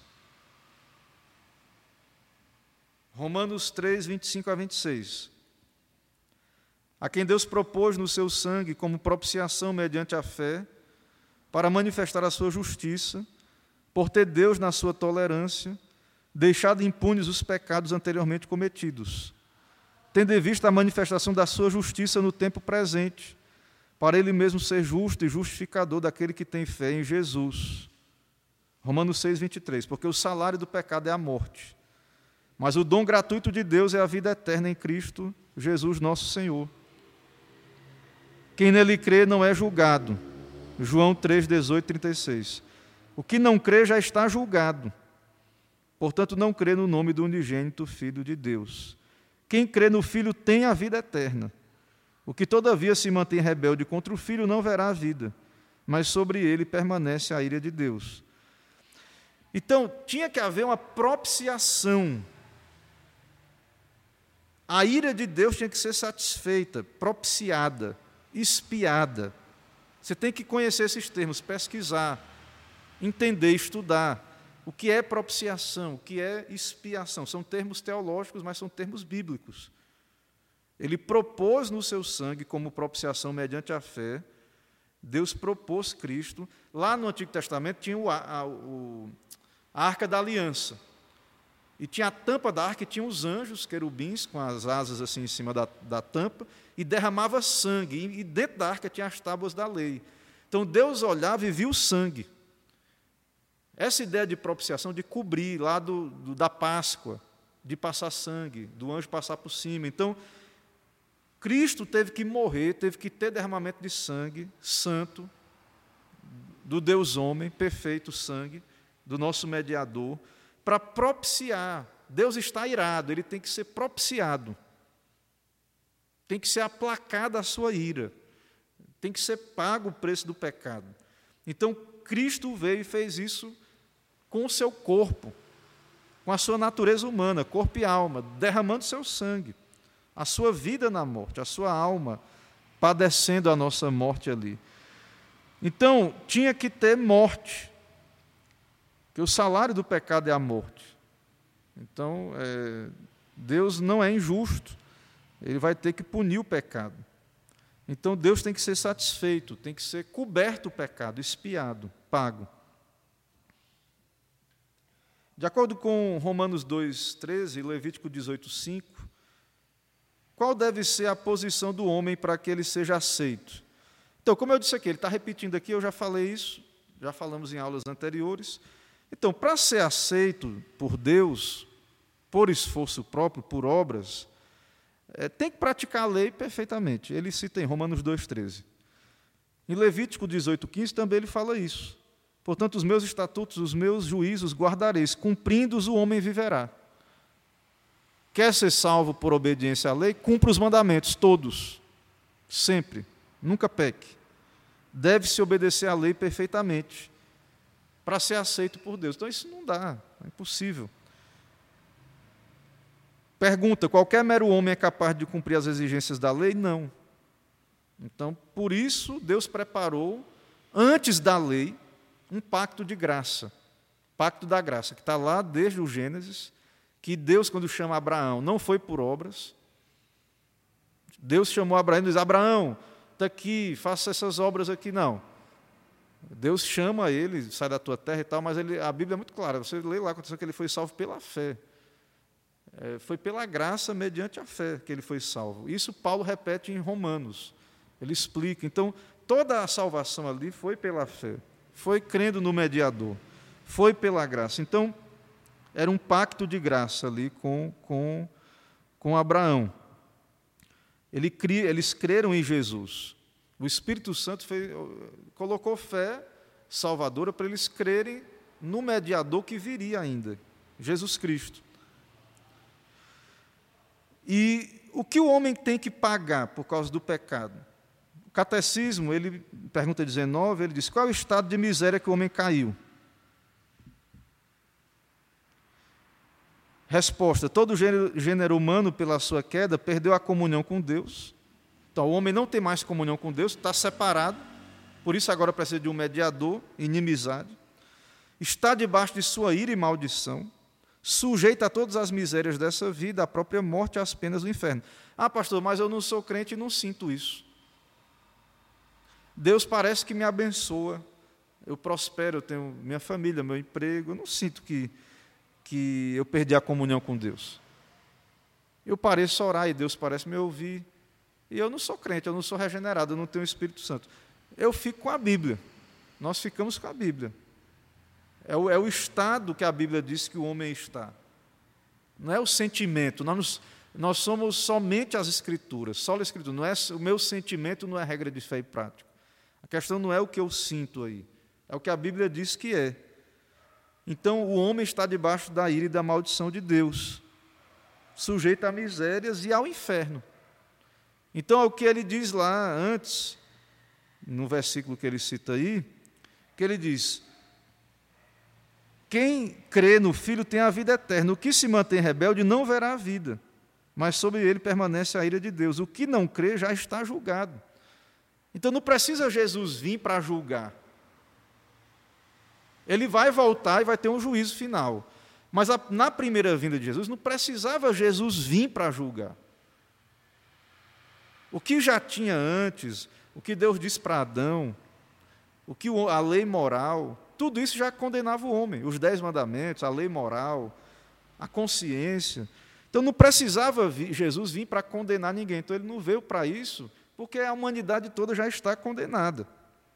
Romanos 3, 25 a 26. A quem Deus propôs no seu sangue como propiciação mediante a fé, para manifestar a sua justiça, por ter Deus, na sua tolerância, deixado impunes os pecados anteriormente cometidos, tendo em vista a manifestação da sua justiça no tempo presente, para Ele mesmo ser justo e justificador daquele que tem fé em Jesus. Romanos 6, 23. Porque o salário do pecado é a morte, mas o dom gratuito de Deus é a vida eterna em Cristo Jesus nosso Senhor. Quem nele crê não é julgado. João 3, 18 e 36. O que não crê já está julgado. Portanto, não crê no nome do unigênito Filho de Deus. Quem crê no Filho tem a vida eterna. O que, todavia, se mantém rebelde contra o Filho não verá a vida, mas sobre ele permanece a ira de Deus. Então, tinha que haver uma propiciação. A ira de Deus tinha que ser satisfeita, propiciada, expiada. Você tem que conhecer esses termos, pesquisar, entender, estudar. O que é propiciação? O que é expiação? São termos teológicos, mas são termos bíblicos. Ele propôs no seu sangue, como propiciação mediante a fé, Deus propôs Cristo. Lá no Antigo Testamento tinha a Arca da Aliança. E tinha a tampa da arca, e tinha os anjos, querubins, com as asas assim em cima da tampa, e derramava sangue. E dentro da arca tinha as tábuas da lei. Então Deus olhava e via o sangue. Essa ideia de propiciação, de cobrir lá da Páscoa, de passar sangue, do anjo passar por cima. Então, Cristo teve que morrer, teve que ter derramamento de sangue santo, do Deus homem, perfeito sangue, do nosso mediador, para propiciar. Deus está irado, ele tem que ser propiciado. Tem que ser aplacada a sua ira. Tem que ser pago o preço do pecado. Então, Cristo veio e fez isso com o seu corpo, com a sua natureza humana, corpo e alma, derramando seu sangue, a sua vida na morte, a sua alma padecendo a nossa morte ali. Então, tinha que ter morte, porque o salário do pecado é a morte. Então, Deus não é injusto, Ele vai ter que punir o pecado. Então, Deus tem que ser satisfeito, tem que ser coberto o pecado, expiado, pago. De acordo com Romanos 2,13 e Levítico 18,5, qual deve ser a posição do homem para que ele seja aceito? Então, como eu disse aqui, ele está repetindo aqui, eu já falei isso, já falamos em aulas anteriores. Então, para ser aceito por Deus, por esforço próprio, por obras, tem que praticar a lei perfeitamente. Ele cita em Romanos 2,13. Em Levítico 18,15 também ele fala isso. Portanto, os meus estatutos, os meus juízos guardareis, cumprindo-os o homem viverá. Quer ser salvo por obediência à lei? Cumpra os mandamentos, todos. Sempre. Nunca peque. Deve-se obedecer à lei perfeitamente para ser aceito por Deus. Então, isso não dá, é impossível. Pergunta: qualquer mero homem é capaz de cumprir as exigências da lei? Não. Então, por isso, Deus preparou, antes da lei, um pacto de graça. Pacto da graça, que está lá desde o Gênesis, que Deus, quando chama Abraão, não foi por obras. Deus chamou Abraão e diz: Abraão, está aqui, faça essas obras aqui. Não. Deus chama ele, sai da tua terra e tal, mas a Bíblia é muito clara. Você lê lá, aconteceu que ele foi salvo pela fé. Foi pela graça, mediante a fé, que ele foi salvo. Isso Paulo repete em Romanos. Ele explica. Então, toda a salvação ali foi pela fé. Foi crendo no mediador. Foi pela graça. Então, era um pacto de graça ali com Abraão. Eles creram em Jesus. O Espírito Santo colocou fé salvadora para eles crerem no mediador que viria ainda, Jesus Cristo. E o que o homem tem que pagar por causa do pecado? O Catecismo, ele, pergunta 19, ele diz: qual é o estado de miséria que o homem caiu? Resposta: todo o gênero humano, pela sua queda, perdeu a comunhão com Deus. Então, o homem não tem mais comunhão com Deus, está separado, por isso agora precisa de um mediador, inimizade. Está debaixo de sua ira e maldição, sujeito a todas as misérias dessa vida, a própria morte e as penas do inferno. Ah, pastor, mas eu não sou crente e não sinto isso. Deus parece que me abençoa, eu prospero, eu tenho minha família, meu emprego, eu não sinto que eu perdi a comunhão com Deus. Eu pareço orar e Deus parece me ouvir. E eu não sou crente, eu não sou regenerado, eu não tenho o Espírito Santo. Eu fico com a Bíblia. Nós ficamos com a Bíblia. É o estado que a Bíblia diz que o homem está. Não é o sentimento. Nós somos somente as Escrituras, só a Escritura. Não é, o meu sentimento não é regra de fé e prática. A questão não é o que eu sinto aí. É o que a Bíblia diz que é. Então, o homem está debaixo da ira e da maldição de Deus, sujeito a misérias e ao inferno. Então, é o que ele diz lá antes, no versículo que ele cita aí, que ele diz: quem crê no Filho tem a vida eterna. O que se mantém rebelde não verá a vida, mas sobre ele permanece a ira de Deus. O que não crê já está julgado. Então, não precisa Jesus vir para julgar. Ele vai voltar e vai ter um juízo final. Mas na primeira vinda de Jesus, não precisava Jesus vir para julgar. O que já tinha antes, o que Deus disse para Adão, a lei moral, tudo isso já condenava o homem. Os 10 mandamentos, a lei moral, a consciência. Então não precisava Jesus vir para condenar ninguém. Então ele não veio para isso, porque a humanidade toda já está condenada.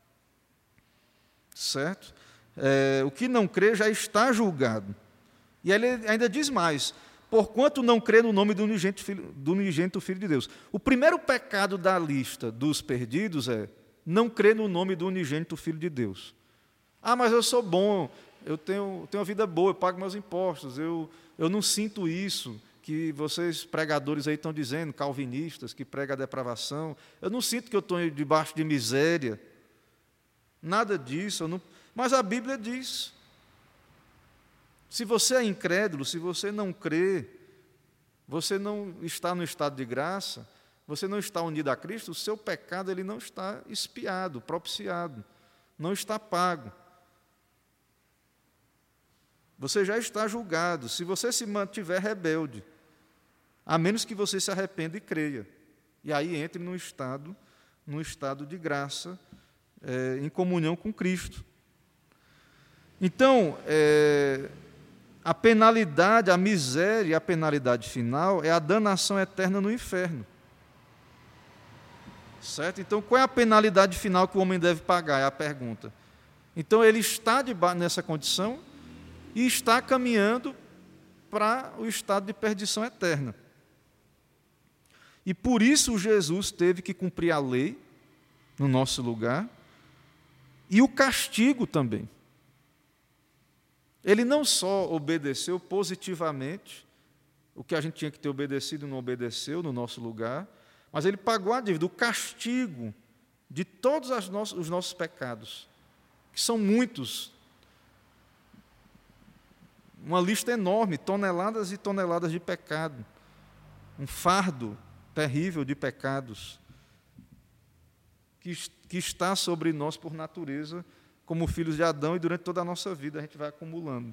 Certo? O que não crê já está julgado. E ele ainda diz mais: porquanto não crê no nome do unigênito Filho de Deus. O primeiro pecado da lista dos perdidos é não crer no nome do unigênito Filho de Deus. Ah, mas eu sou bom, eu tenho uma vida boa, eu pago meus impostos, eu não sinto isso que vocês pregadores aí estão dizendo, calvinistas, que pregam a depravação. Eu não sinto que eu estou debaixo de miséria. Nada disso, mas a Bíblia diz. Se você é incrédulo, se você não crê, você não está no estado de graça, você não está unido a Cristo, o seu pecado ele não está expiado, propiciado, não está pago. Você já está julgado, se você se mantiver rebelde, a menos que você se arrependa e creia. E aí entre num estado de graça, em comunhão com Cristo. Então, a penalidade, a miséria e a penalidade final é a danação eterna no inferno. Certo? Então, qual é a penalidade final que o homem deve pagar? É a pergunta. Então, ele está nessa condição e está caminhando para o estado de perdição eterna. E por isso Jesus teve que cumprir a lei no nosso lugar e o castigo também. Ele não só obedeceu positivamente, o que a gente tinha que ter obedecido não obedeceu no nosso lugar, mas ele pagou a dívida, o castigo de todos os nossos pecados, que são muitos. Uma lista enorme, toneladas e toneladas de pecado. Um fardo terrível de pecados que está sobre nós por natureza, como filhos de Adão, e durante toda a nossa vida a gente vai acumulando.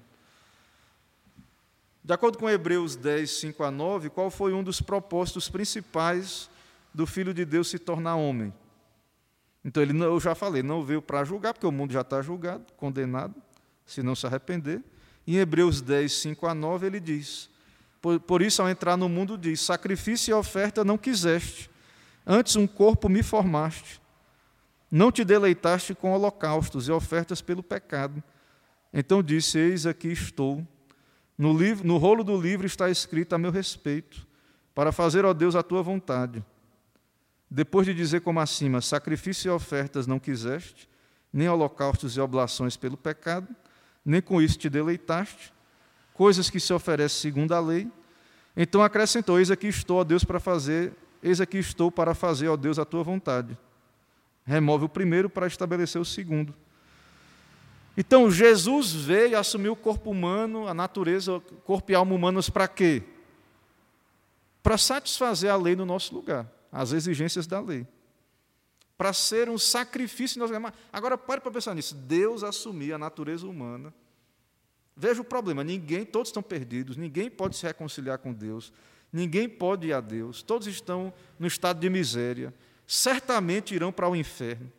De acordo com Hebreus 10, 5 a 9, qual foi um dos propósitos principais do Filho de Deus se tornar homem? Então, eu já falei, não veio para julgar, porque o mundo já está julgado, condenado, se não se arrepender. Em Hebreus 10, 5 a 9, ele diz, por isso, ao entrar no mundo, diz, sacrifício e oferta não quiseste, antes um corpo me formaste. Não te deleitaste com holocaustos e ofertas pelo pecado. Então disse, eis aqui estou. No rolo do livro está escrito a meu respeito, para fazer, ó Deus, a tua vontade. Depois de dizer como acima, sacrifício e ofertas não quiseste, nem holocaustos e oblações pelo pecado, nem com isso te deleitaste, coisas que se oferecem segundo a lei. Então acrescentou, eis aqui estou, ó Deus, eis aqui estou para fazer, ó Deus, a tua vontade. Remove o primeiro para estabelecer o segundo. Então, Jesus veio e assumiu o corpo humano, a natureza, corpo e alma humanos, para quê? Para satisfazer a lei no nosso lugar, as exigências da lei. Para ser um sacrifício. Agora, pare para pensar nisso. Deus assumir a natureza humana. Veja o problema, todos estão perdidos, ninguém pode se reconciliar com Deus, ninguém pode ir a Deus, todos estão no estado de miséria. Certamente irão para o inferno.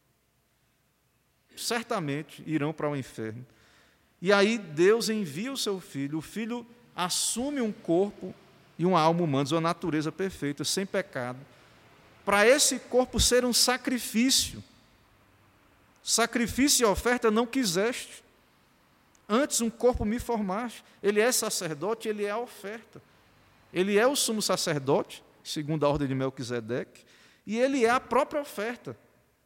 Certamente irão para o inferno. E aí Deus envia o seu Filho, o Filho assume um corpo e uma alma humanos, uma natureza perfeita, sem pecado, para esse corpo ser um sacrifício. Sacrifício e oferta não quiseste. Antes um corpo me formaste. Ele é sacerdote, ele é a oferta. Ele é o sumo sacerdote, segundo a ordem de Melquisedeque, e ele é a própria oferta.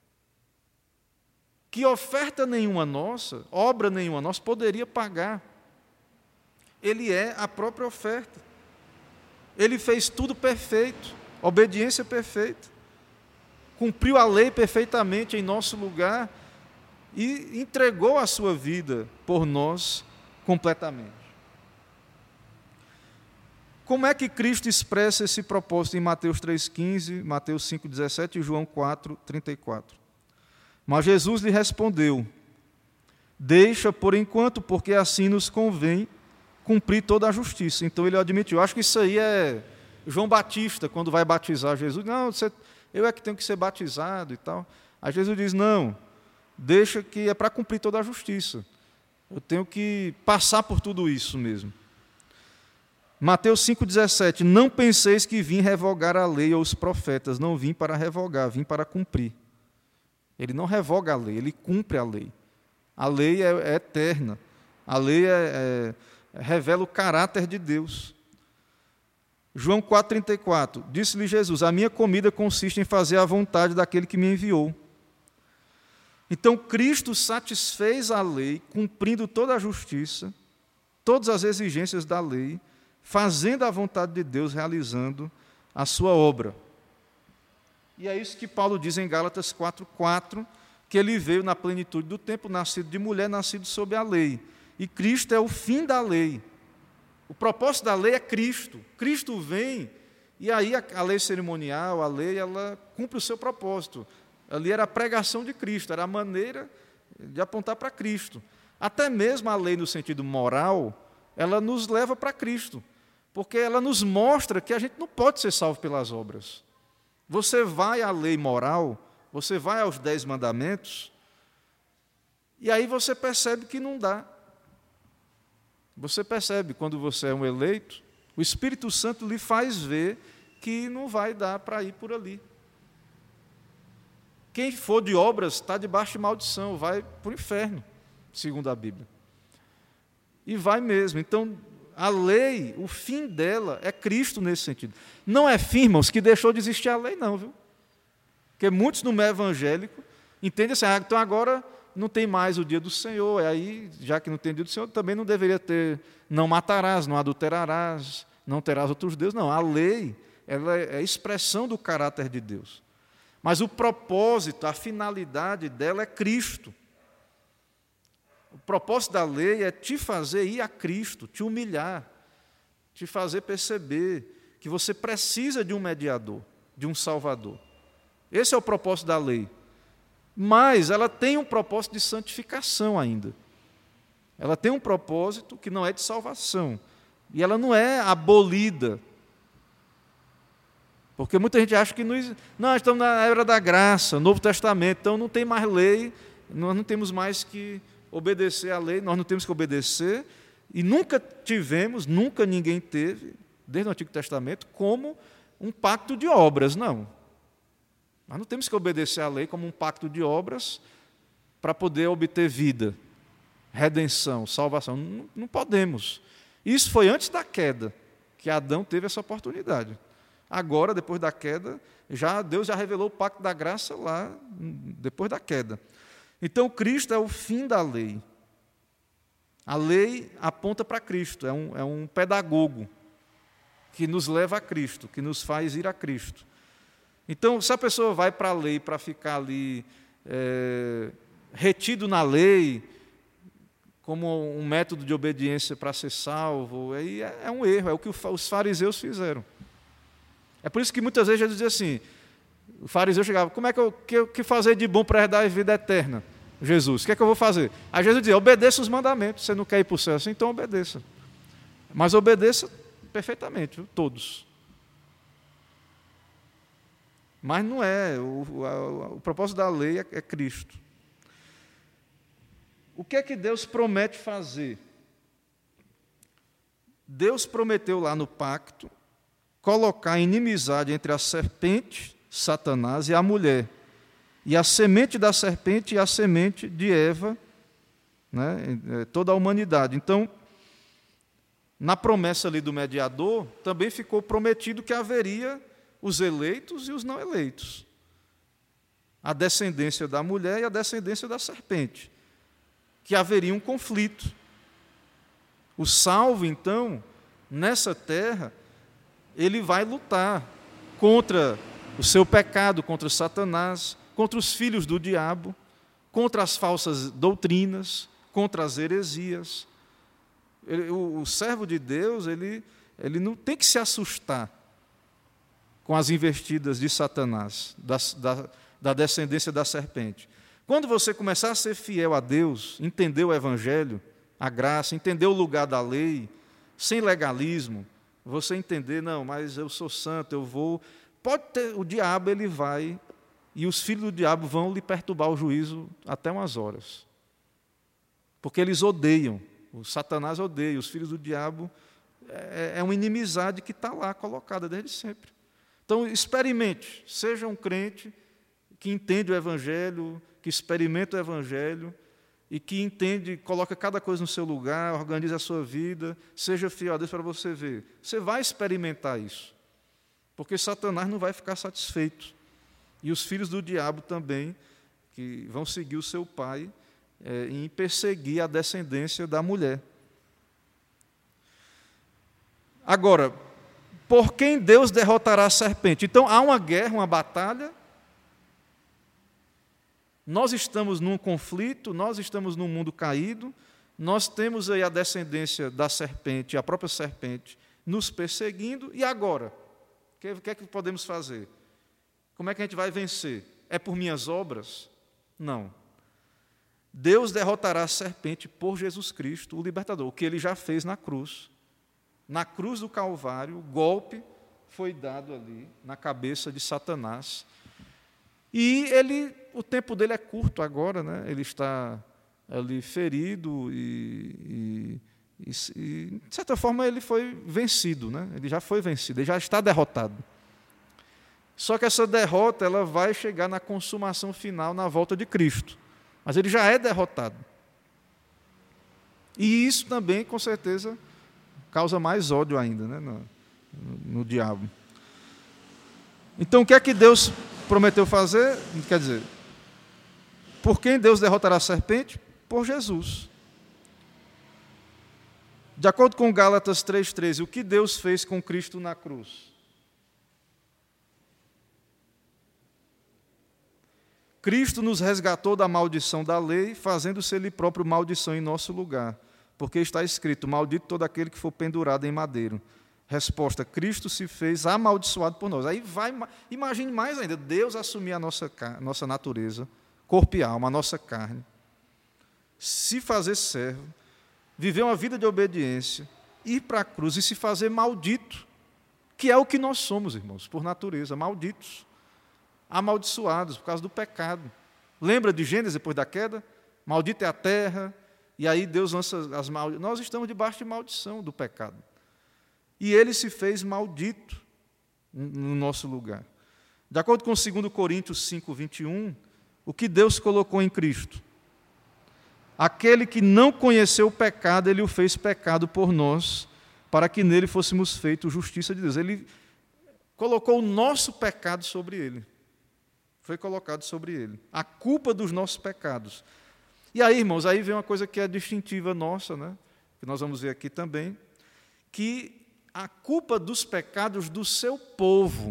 Que oferta nenhuma nossa, obra nenhuma nossa, poderia pagar. Ele é a própria oferta. Ele fez tudo perfeito, obediência perfeita. Cumpriu a lei perfeitamente em nosso lugar e entregou a sua vida por nós completamente. Como é que Cristo expressa esse propósito em Mateus 3,15, Mateus 5,17 e João 4,34? Mas Jesus lhe respondeu, deixa por enquanto, porque assim nos convém cumprir toda a justiça. Então ele admitiu, acho que isso aí é João Batista, quando vai batizar Jesus. Não, eu é que tenho que ser batizado e tal. Aí Jesus diz, não, deixa que é para cumprir toda a justiça. Eu tenho que passar por tudo isso mesmo. Mateus 5,17, não penseis que vim revogar a lei ou os profetas, não vim para revogar, vim para cumprir. Ele não revoga a lei, ele cumpre a lei. A lei é eterna, a lei revela o caráter de Deus. João 4,34, disse-lhe Jesus, a minha comida consiste em fazer a vontade daquele que me enviou. Então, Cristo satisfez a lei, cumprindo toda a justiça, todas as exigências da lei, fazendo a vontade de Deus, realizando a sua obra. E é isso que Paulo diz em Gálatas 4,4, que ele veio na plenitude do tempo, nascido de mulher, nascido sob a lei. E Cristo é o fim da lei. O propósito da lei é Cristo. Cristo vem, e aí a lei cerimonial, a lei, ela cumpre o seu propósito. Ali era a pregação de Cristo, era a maneira de apontar para Cristo. Até mesmo a lei no sentido moral, ela nos leva para Cristo, porque ela nos mostra que a gente não pode ser salvo pelas obras. Você vai à lei moral, você vai aos 10 mandamentos, e aí você percebe que não dá. Você percebe, quando você é um eleito, o Espírito Santo lhe faz ver que não vai dar para ir por ali. Quem for de obras está debaixo de maldição, vai para o inferno, segundo a Bíblia. E vai mesmo. Então, A lei, o fim dela é Cristo nesse sentido. Não é fim, irmãos, que deixou de existir a lei, não, viu? Porque muitos no meio evangélico entendem assim, então agora não tem mais o dia do Senhor, aí, já que não tem dia do Senhor, também não deveria ter, não matarás, não adulterarás, não terás outros deuses. Não, a lei, ela é a expressão do caráter de Deus. Mas o propósito, a finalidade dela é Cristo. O propósito da lei é te fazer ir a Cristo, te humilhar, te fazer perceber que você precisa de um mediador, de um salvador. Esse é o propósito da lei. Mas ela tem um propósito de santificação ainda. Ela tem um propósito que não é de salvação. E ela não é abolida. Porque muita gente acha que não, estamos na era da graça, Novo Testamento, então não tem mais lei, nós não temos mais que obedecer à lei, nós não temos que obedecer, e nunca tivemos, nunca ninguém teve, desde o Antigo Testamento, como um pacto de obras, não. Nós não temos que obedecer à lei como um pacto de obras para poder obter vida, redenção, salvação. Não podemos. Isso foi antes da queda, que Adão teve essa oportunidade. Agora, depois da queda, Deus já revelou o pacto da graça lá, depois da queda. Então, Cristo é o fim da lei. A lei aponta para Cristo, é um pedagogo que nos leva a Cristo, que nos faz ir a Cristo. Então, se a pessoa vai para a lei para ficar ali retido na lei, como um método de obediência para ser salvo, aí é um erro, é o que os fariseus fizeram. É por isso que muitas vezes Jesus diz assim, o fariseu chegava, como é que fazer de bom para herdar a vida eterna? Jesus, o que é que eu vou fazer? Aí Jesus dizia, obedeça os mandamentos, você não quer ir para o céu assim, então obedeça. Mas obedeça perfeitamente, viu? Todos. Mas não é, o propósito da lei é Cristo. O que é que Deus promete fazer? Deus prometeu lá no pacto colocar inimizade entre a serpente, Satanás, e a mulher, e a semente da serpente e a semente de Eva, né, toda a humanidade. Então, na promessa ali do mediador, também ficou prometido que haveria os eleitos e os não eleitos. A descendência da mulher e a descendência da serpente. Que haveria um conflito. O salvo, então, nessa terra, ele vai lutar contra o seu pecado, contra Satanás, contra os filhos do diabo, contra as falsas doutrinas, contra as heresias. O servo de Deus, ele não tem que se assustar com as investidas de Satanás, da descendência da serpente. Quando você começar a ser fiel a Deus, entender o Evangelho, a graça, entender o lugar da lei, sem legalismo, você entender, não, mas eu sou santo, eu vou... Pode ter, o diabo, ele vai, e os filhos do diabo vão lhe perturbar o juízo até umas horas. Porque eles odeiam, o Satanás odeia, os filhos do diabo, é uma inimizade que está lá colocada desde sempre. Então, experimente, seja um crente que entende o Evangelho, que experimenta o Evangelho e que entende, coloca cada coisa no seu lugar, organiza a sua vida, seja fiel a Deus para você ver. Você vai experimentar isso, porque Satanás não vai ficar satisfeito. E os filhos do diabo também, que vão seguir o seu pai em perseguir a descendência da mulher. Agora, por quem Deus derrotará a serpente? Então, há uma guerra, uma batalha. Nós estamos num conflito, nós estamos num mundo caído, nós temos aí a descendência da serpente, a própria serpente, nos perseguindo, e agora? O que é que podemos fazer? Como é que a gente vai vencer? É por minhas obras? Não. Deus derrotará a serpente por Jesus Cristo, o libertador, o que ele já fez na cruz. Na cruz do Calvário, o golpe foi dado ali na cabeça de Satanás. E o tempo dele é curto agora, né? Ele está ali ferido e, de certa forma, ele foi vencido, né? Ele já foi vencido, ele já está derrotado. Só que essa derrota ela vai chegar na consumação final, na volta de Cristo. Mas ele já é derrotado. E isso também, com certeza, causa mais ódio ainda, né, no diabo. Então, o que é que Deus prometeu fazer? Quer dizer, por quem Deus derrotará a serpente? Por Jesus. De acordo com Gálatas 3,13, o que Deus fez com Cristo na cruz? Cristo nos resgatou da maldição da lei, fazendo-se Ele próprio maldição em nosso lugar, porque está escrito, maldito todo aquele que for pendurado em madeiro. Resposta, Cristo se fez amaldiçoado por nós. Aí imagine mais ainda, Deus assumir a nossa natureza, corpo e alma, a nossa carne, se fazer servo, viver uma vida de obediência, ir para a cruz e se fazer maldito, que é o que nós somos, irmãos, por natureza, malditos, amaldiçoados por causa do pecado. Lembra de Gênesis depois da queda? Maldita é a terra, e aí Deus lança as maldições. Nós estamos debaixo de maldição do pecado. E Ele se fez maldito no nosso lugar. De acordo com 2 Coríntios 5:21, o que Deus colocou em Cristo? Aquele que não conheceu o pecado, Ele o fez pecado por nós, para que nele fôssemos feitos justiça de Deus. Ele colocou o nosso pecado sobre Ele. Foi colocado sobre Ele. A culpa dos nossos pecados. E aí, irmãos, aí vem uma coisa que é distintiva nossa, né? Que nós vamos ver aqui também, que a culpa dos pecados do seu povo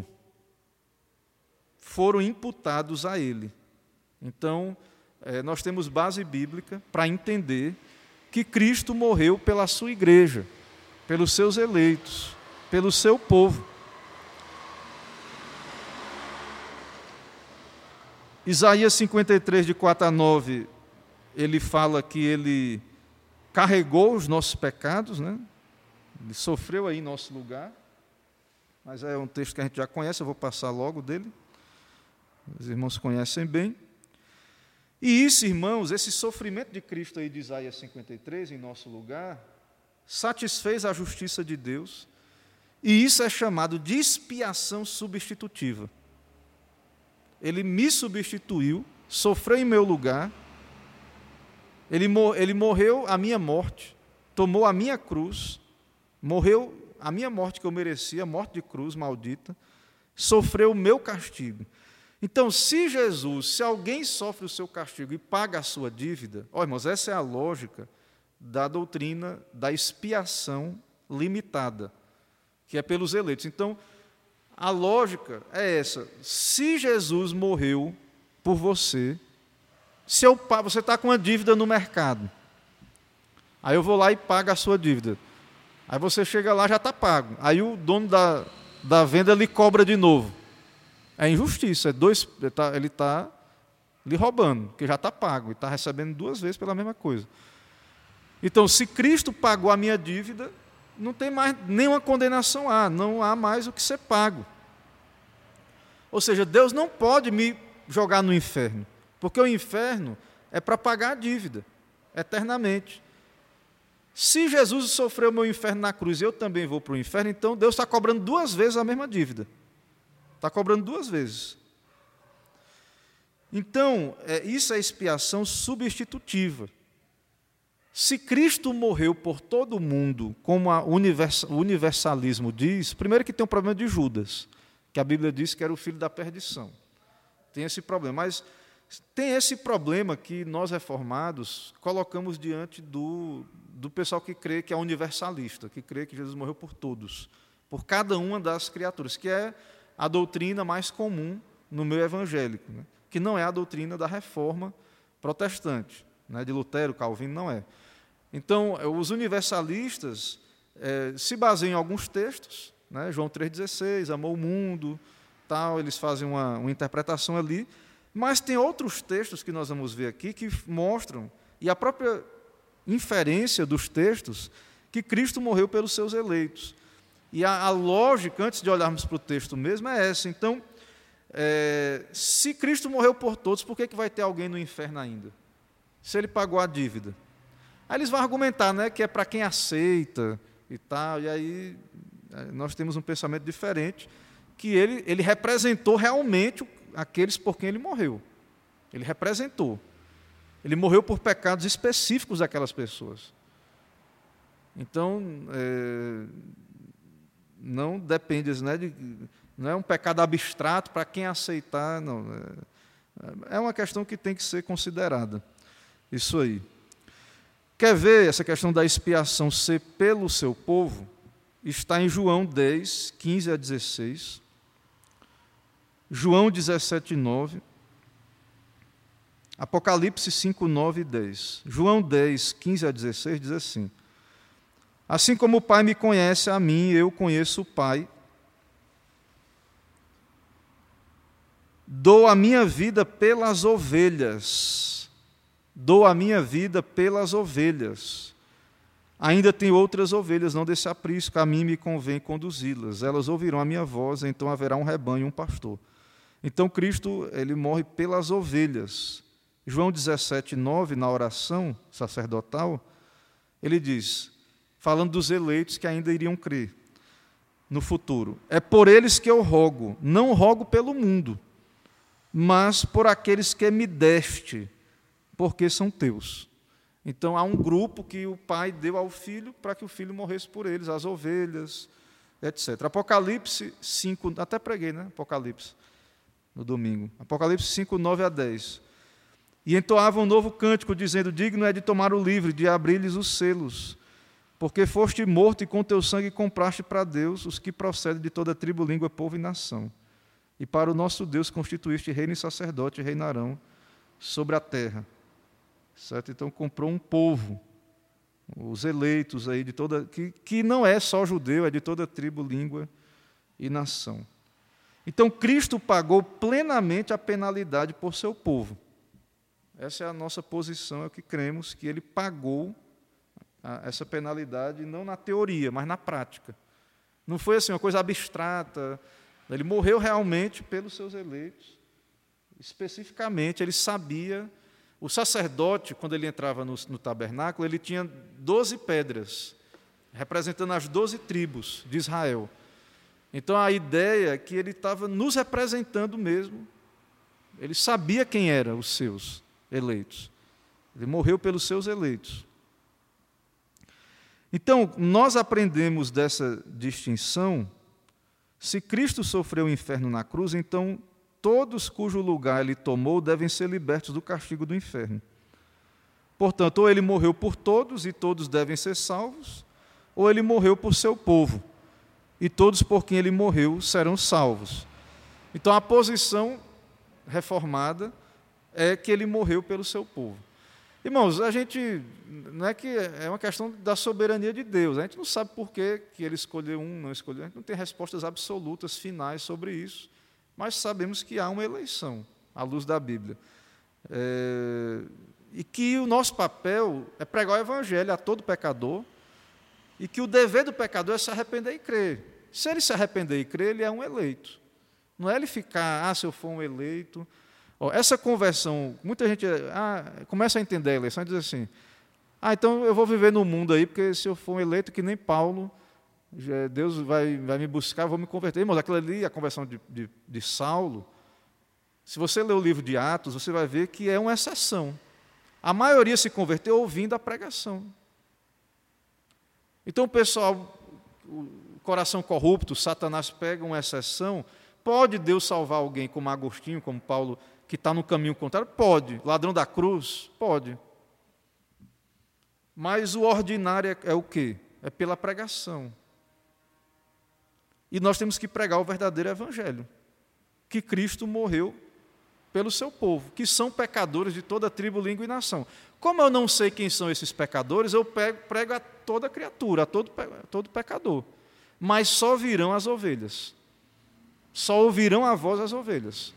foram imputados a Ele. Então, nós temos base bíblica para entender que Cristo morreu pela sua igreja, pelos seus eleitos, pelo seu povo. Isaías 53, de 4 a 9, ele fala que Ele carregou os nossos pecados, né? Ele sofreu aí em nosso lugar, mas é um texto que a gente já conhece, eu vou passar logo dele, os irmãos conhecem bem. E isso, irmãos, esse sofrimento de Cristo aí de Isaías 53, em nosso lugar, satisfez a justiça de Deus, e isso é chamado de expiação substitutiva. Ele me substituiu, sofreu em meu lugar, ele morreu a minha morte, tomou a minha cruz, morreu a minha morte que eu merecia, a morte de cruz maldita, sofreu o meu castigo. Então, se alguém sofre o seu castigo e paga a sua dívida, irmãos, essa é a lógica da doutrina da expiação limitada, que é pelos eleitos. Então, a lógica é essa: se Jesus morreu por você, você está com uma dívida no mercado, aí eu vou lá e pago a sua dívida. Aí você chega lá, já está pago. Aí o dono da venda lhe cobra de novo. É injustiça, ele está lhe roubando, porque já está pago, e está recebendo 2 vezes pela mesma coisa. Então, se Cristo pagou a minha dívida, não tem mais nenhuma condenação, não há mais o que ser pago. Ou seja, Deus não pode me jogar no inferno, porque o inferno é para pagar a dívida, eternamente. Se Jesus sofreu o meu inferno na cruz e eu também vou para o inferno, então Deus está cobrando 2 vezes a mesma dívida. Está cobrando 2 vezes. Então, isso é expiação substitutiva. Se Cristo morreu por todo mundo, como o universalismo diz, primeiro que tem um problema de Judas, que a Bíblia diz que era o filho da perdição. Tem esse problema, mas tem esse problema que nós reformados colocamos diante do pessoal que crê que é universalista, que crê que Jesus morreu por todos, por cada uma das criaturas, que é a doutrina mais comum no meio evangélico, né? Que não é a doutrina da reforma protestante, né? De Lutero, Calvino, não é. Então, os universalistas se baseiam em alguns textos, né? João 3,16, amou o mundo, tal, eles fazem uma interpretação ali, mas tem outros textos que nós vamos ver aqui que mostram, e a própria inferência dos textos, que Cristo morreu pelos seus eleitos. E a lógica, antes de olharmos para o texto mesmo, é essa. Então, se Cristo morreu por todos, por que vai ter alguém no inferno ainda? Se Ele pagou a dívida. Aí eles vão argumentar, né, que é para quem aceita e tal, e aí nós temos um pensamento diferente, que ele representou realmente aqueles por quem Ele morreu. Ele representou. Ele morreu por pecados específicos daquelas pessoas. Então, não depende, não é um pecado abstrato para quem aceitar, não. É uma questão que tem que ser considerada. Isso aí. Quer ver essa questão da expiação ser pelo seu povo? Está em João 10, 15 a 16. João 17, 9. Apocalipse 5, 9 e 10. João 10, 15 a 16 diz assim: assim como o Pai me conhece a mim, eu conheço o Pai. Dou a minha vida pelas ovelhas. Dou a minha vida pelas ovelhas. Ainda tem outras ovelhas, não desse aprisco, a mim me convém conduzi-las. Elas ouvirão a minha voz, então haverá um rebanho e um pastor. Então Cristo, ele morre pelas ovelhas. João 17, 9, na oração sacerdotal, ele diz, falando dos eleitos que ainda iriam crer no futuro: é por eles que eu rogo, não rogo pelo mundo, mas por aqueles que me deste, porque são teus. Então há um grupo que o Pai deu ao Filho para que o Filho morresse por eles, as ovelhas, etc. Apocalipse 5, até preguei, Apocalipse, no domingo. Apocalipse 5, 9 a 10. E entoava um novo cântico, dizendo: digno é de tomar o livro, de abrir-lhes os selos, porque foste morto e com teu sangue compraste para Deus os que procedem de toda tribo, língua, povo e nação. E para o nosso Deus constituíste reino e sacerdote, e reinarão sobre a terra. Certo? Então comprou um povo, os eleitos aí de toda, que não é só judeu, é de toda tribo, língua e nação. Então Cristo pagou plenamente a penalidade por seu povo. Essa é a nossa posição, é o que cremos, que ele pagou essa penalidade, não na teoria, mas na prática. Não foi assim uma coisa abstrata. Ele morreu realmente pelos seus eleitos. Especificamente, ele sabia. O sacerdote, quando ele entrava no tabernáculo, ele tinha 12 pedras, representando as 12 tribos de Israel. Então, a ideia é que ele estava nos representando mesmo. Ele sabia quem eram os seus eleitos. Ele morreu pelos seus eleitos. Então, nós aprendemos dessa distinção. Se Cristo sofreu o inferno na cruz, então todos cujo lugar ele tomou devem ser libertos do castigo do inferno. Portanto, ou ele morreu por todos e todos devem ser salvos, ou ele morreu por seu povo e todos por quem ele morreu serão salvos. Então, a posição reformada é que ele morreu pelo seu povo. Irmãos, a gente, não é que é uma questão da soberania de Deus, a gente não sabe por que ele escolheu um, não escolheu, a gente não tem respostas absolutas, finais sobre isso, mas sabemos que há uma eleição, à luz da Bíblia. E que o nosso papel é pregar o Evangelho a todo pecador, e que o dever do pecador é se arrepender e crer. Se ele se arrepender e crer, ele é um eleito. Não é ele ficar, se eu for um eleito. Essa conversão, muita gente começa a entender a eleição e diz assim: então eu vou viver no mundo aí, porque se eu for um eleito que nem Paulo, Deus vai me buscar, eu vou me converter. Irmãos, aquilo ali, a conversão de Saulo, se você ler o livro de Atos, você vai ver que é uma exceção. A maioria se converteu ouvindo a pregação. Então o pessoal, o coração corrupto, Satanás pega uma exceção. Pode Deus salvar alguém como Agostinho, como Paulo, que está no caminho contrário? Pode. Ladrão da cruz? Pode. Mas o ordinário é o quê? É pela pregação. E nós temos que pregar o verdadeiro evangelho, que Cristo morreu pelo seu povo, que são pecadores de toda tribo, língua e nação. Como eu não sei quem são esses pecadores, eu prego a toda criatura, a todo pecador. Mas só virão as ovelhas. Só ouvirão a voz das ovelhas.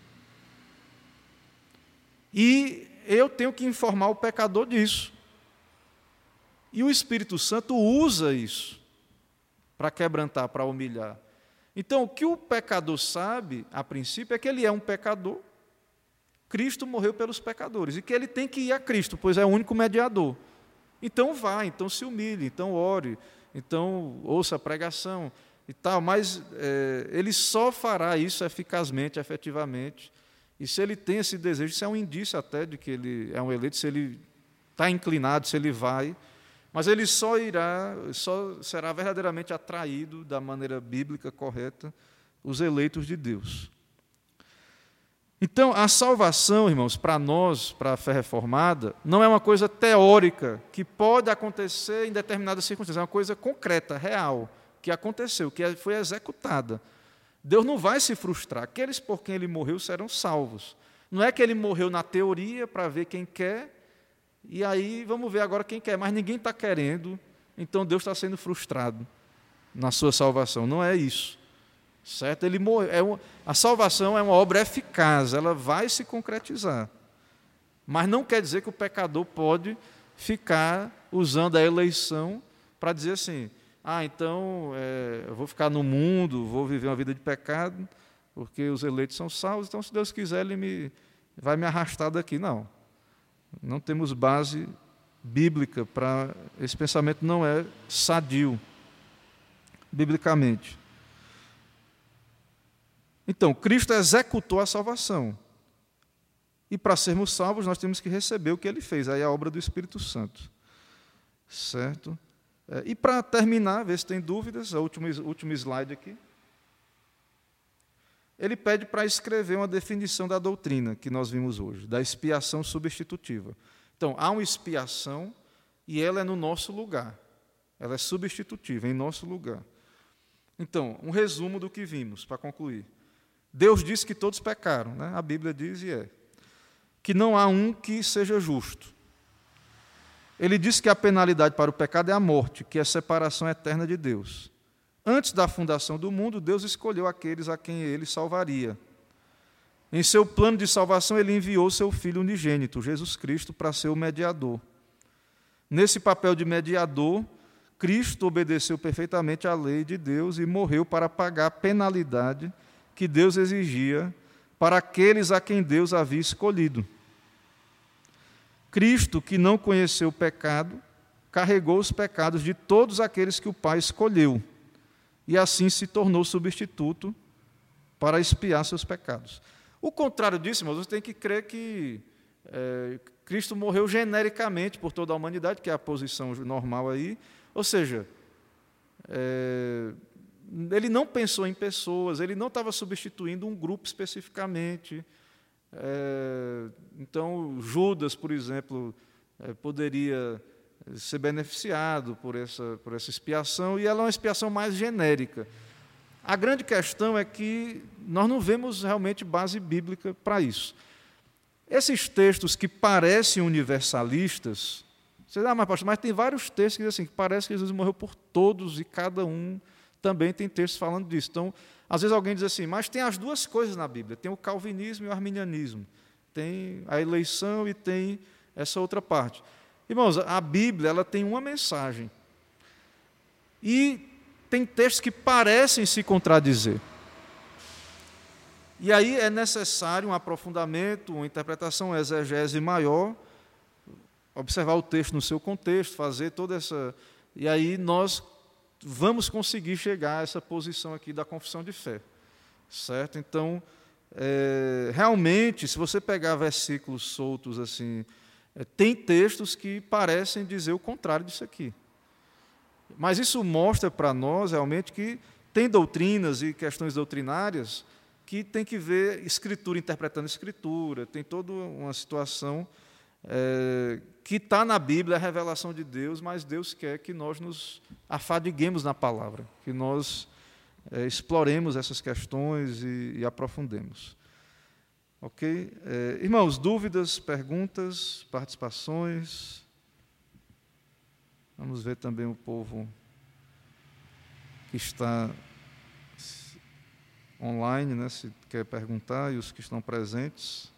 E eu tenho que informar o pecador disso. E o Espírito Santo usa isso para quebrantar, para humilhar. Então, o que o pecador sabe, a princípio, é que ele é um pecador. Cristo morreu pelos pecadores e que ele tem que ir a Cristo, pois é o único mediador. Então vá, então se humilhe, então ore, então ouça a pregação e tal, mas ele só fará isso eficazmente, efetivamente. E se ele tem esse desejo, isso é um indício até de que ele é um eleito, se ele está inclinado, se ele vai, Mas ele só será verdadeiramente atraído da maneira bíblica correta os eleitos de Deus. Então, a salvação, irmãos, para nós, para a fé reformada, não é uma coisa teórica que pode acontecer em determinadas circunstâncias, é uma coisa concreta, real, que aconteceu, que foi executada. Deus não vai se frustrar. Aqueles por quem ele morreu serão salvos. Não é que ele morreu na teoria para ver quem quer, e aí vamos ver agora quem quer, mas ninguém está querendo, então Deus está sendo frustrado na sua salvação. Não é isso. Certo? Ele morreu. A salvação é uma obra eficaz, ela vai se concretizar. Mas não quer dizer que o pecador pode ficar usando a eleição para dizer assim, então eu vou ficar no mundo, vou viver uma vida de pecado, porque os eleitos são salvos, então se Deus quiser ele vai me arrastar daqui. Não temos base bíblica para esse pensamento, não é sadio biblicamente. Então, Cristo executou a salvação. E para sermos salvos, nós temos que receber o que ele fez, aí a obra do Espírito Santo. Certo? E para terminar, ver se tem dúvidas, o último slide aqui. Ele pede para escrever uma definição da doutrina que nós vimos hoje, da expiação substitutiva. Então, há uma expiação e ela é no nosso lugar. Ela é substitutiva, em nosso lugar. Então, um resumo do que vimos, para concluir. Deus disse que todos pecaram, né? A Bíblia diz e que não há um que seja justo. Ele disse que a penalidade para o pecado é a morte, que é a separação eterna de Deus. Antes da fundação do mundo, Deus escolheu aqueles a quem ele salvaria. Em seu plano de salvação, ele enviou seu Filho unigênito, Jesus Cristo, para ser o mediador. Nesse papel de mediador, Cristo obedeceu perfeitamente à lei de Deus e morreu para pagar a penalidade que Deus exigia para aqueles a quem Deus havia escolhido. Cristo, que não conheceu o pecado, carregou os pecados de todos aqueles que o Pai escolheu, e assim se tornou substituto para expiar seus pecados. O contrário disso, irmãos, você tem que crer que Cristo morreu genericamente por toda a humanidade, que é a posição normal aí, ou seja, ele não pensou em pessoas, ele não estava substituindo um grupo especificamente. Então, Judas, por exemplo, poderia ser beneficiado por essa expiação, e ela é uma expiação mais genérica. A grande questão é que nós não vemos realmente base bíblica para isso. Esses textos que parecem universalistas, você diz, mas pastor, mas tem vários textos que dizem assim, que parece que Jesus morreu por todos e cada um também tem textos falando disso. Então, às vezes alguém diz assim, mas tem as duas coisas na Bíblia, tem o calvinismo e o arminianismo, tem a eleição e tem essa outra parte. Irmãos, a Bíblia ela tem uma mensagem e tem textos que parecem se contradizer. E aí é necessário um aprofundamento, uma interpretação, uma exegese maior, observar o texto no seu contexto, fazer toda essa... E aí nós vamos conseguir chegar a essa posição aqui da confissão de fé. Certo? Então, realmente, se você pegar versículos soltos assim, tem textos que parecem dizer o contrário disso aqui. Mas isso mostra para nós, realmente, que tem doutrinas e questões doutrinárias que tem que ver Escritura interpretando Escritura, tem toda uma situação que está na Bíblia, a revelação de Deus, mas Deus quer que nós nos afadiguemos na palavra, que nós exploremos essas questões e aprofundemos. Ok? Irmãos, dúvidas, perguntas, participações? Vamos ver também o povo que está online, né, se quer perguntar, e os que estão presentes.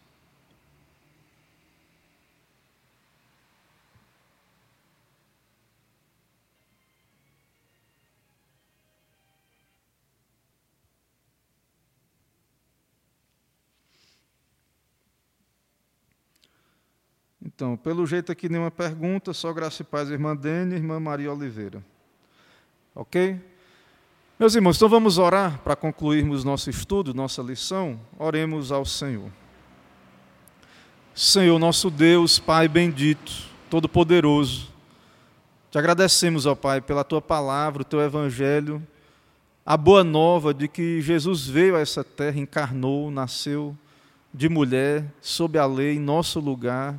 Então, pelo jeito aqui, nenhuma pergunta, só graça e paz, irmã Dene e irmã Maria Oliveira. Ok? Meus irmãos, então vamos orar para concluirmos nosso estudo, nossa lição. Oremos ao Senhor. Senhor, nosso Deus, Pai bendito, Todo-Poderoso, Te agradecemos, ó Pai, pela Tua palavra, o Teu Evangelho, a boa nova de que Jesus veio a essa terra, encarnou, nasceu de mulher, sob a lei, em nosso lugar.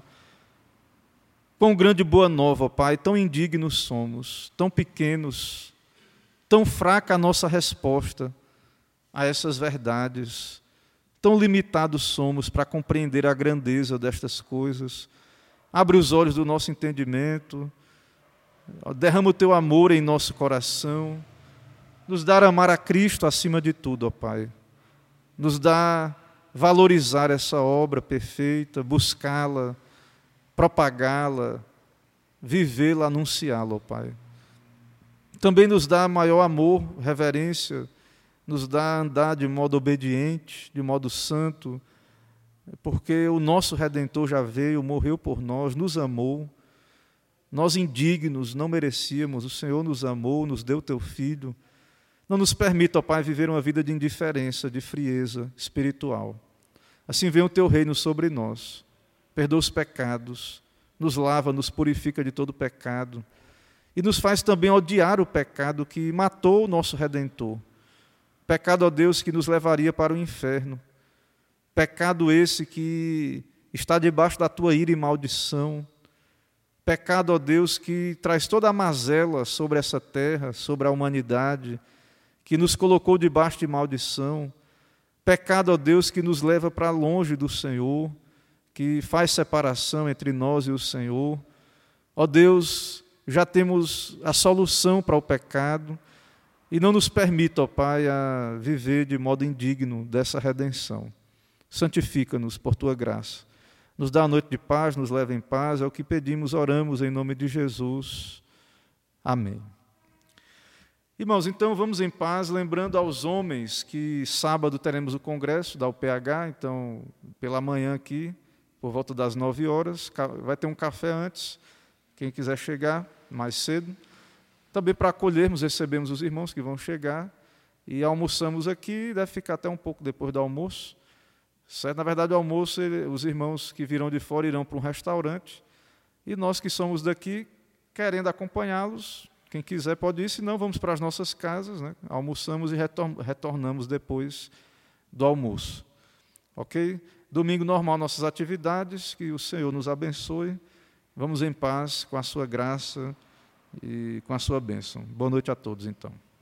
Quão grande boa nova, ó Pai, tão indignos somos, tão pequenos, tão fraca a nossa resposta a essas verdades, tão limitados somos para compreender a grandeza destas coisas. Abre os olhos do nosso entendimento, derrama o Teu amor em nosso coração, nos dá amar a Cristo acima de tudo, ó Pai. Nos dá valorizar essa obra perfeita, buscá-la, propagá-la, vivê-la, anunciá-la, ó Pai. Também nos dá maior amor, reverência, nos dá andar de modo obediente, de modo santo, porque o nosso Redentor já veio, morreu por nós, nos amou. Nós indignos, não merecíamos, o Senhor nos amou, nos deu Teu Filho. Não nos permita, ó Pai, viver uma vida de indiferença, de frieza espiritual. Assim vem o Teu reino sobre nós. Perdoa os pecados, nos lava, nos purifica de todo pecado e nos faz também odiar o pecado que matou o nosso Redentor. Pecado, ó Deus, que nos levaria para o inferno. Pecado esse que está debaixo da Tua ira e maldição. Pecado, ó Deus, que traz toda a mazela sobre essa terra, sobre a humanidade, que nos colocou debaixo de maldição. Pecado, ó Deus, que nos leva para longe do Senhor, que faz separação entre nós e o Senhor. Ó Deus, já temos a solução para o pecado e não nos permita, ó Pai, a viver de modo indigno dessa redenção. Santifica-nos por Tua graça. Nos dá a noite de paz, nos leva em paz, é o que pedimos, oramos em nome de Jesus. Amém. Irmãos, então vamos em paz, lembrando aos homens que sábado teremos o congresso da UPH, então pela manhã aqui, por volta das 9 horas, vai ter um café antes, quem quiser chegar mais cedo. Também para acolhermos, recebemos os irmãos que vão chegar e almoçamos aqui, deve ficar até um pouco depois do almoço. Certo? Na verdade, o almoço, os irmãos que virão de fora irão para um restaurante e nós que somos daqui, querendo acompanhá-los, quem quiser pode ir, senão vamos para as nossas casas, né? Almoçamos e retornamos depois do almoço. Ok? Domingo normal, nossas atividades, que o Senhor nos abençoe. Vamos em paz, com a Sua graça e com a Sua bênção. Boa noite a todos, então.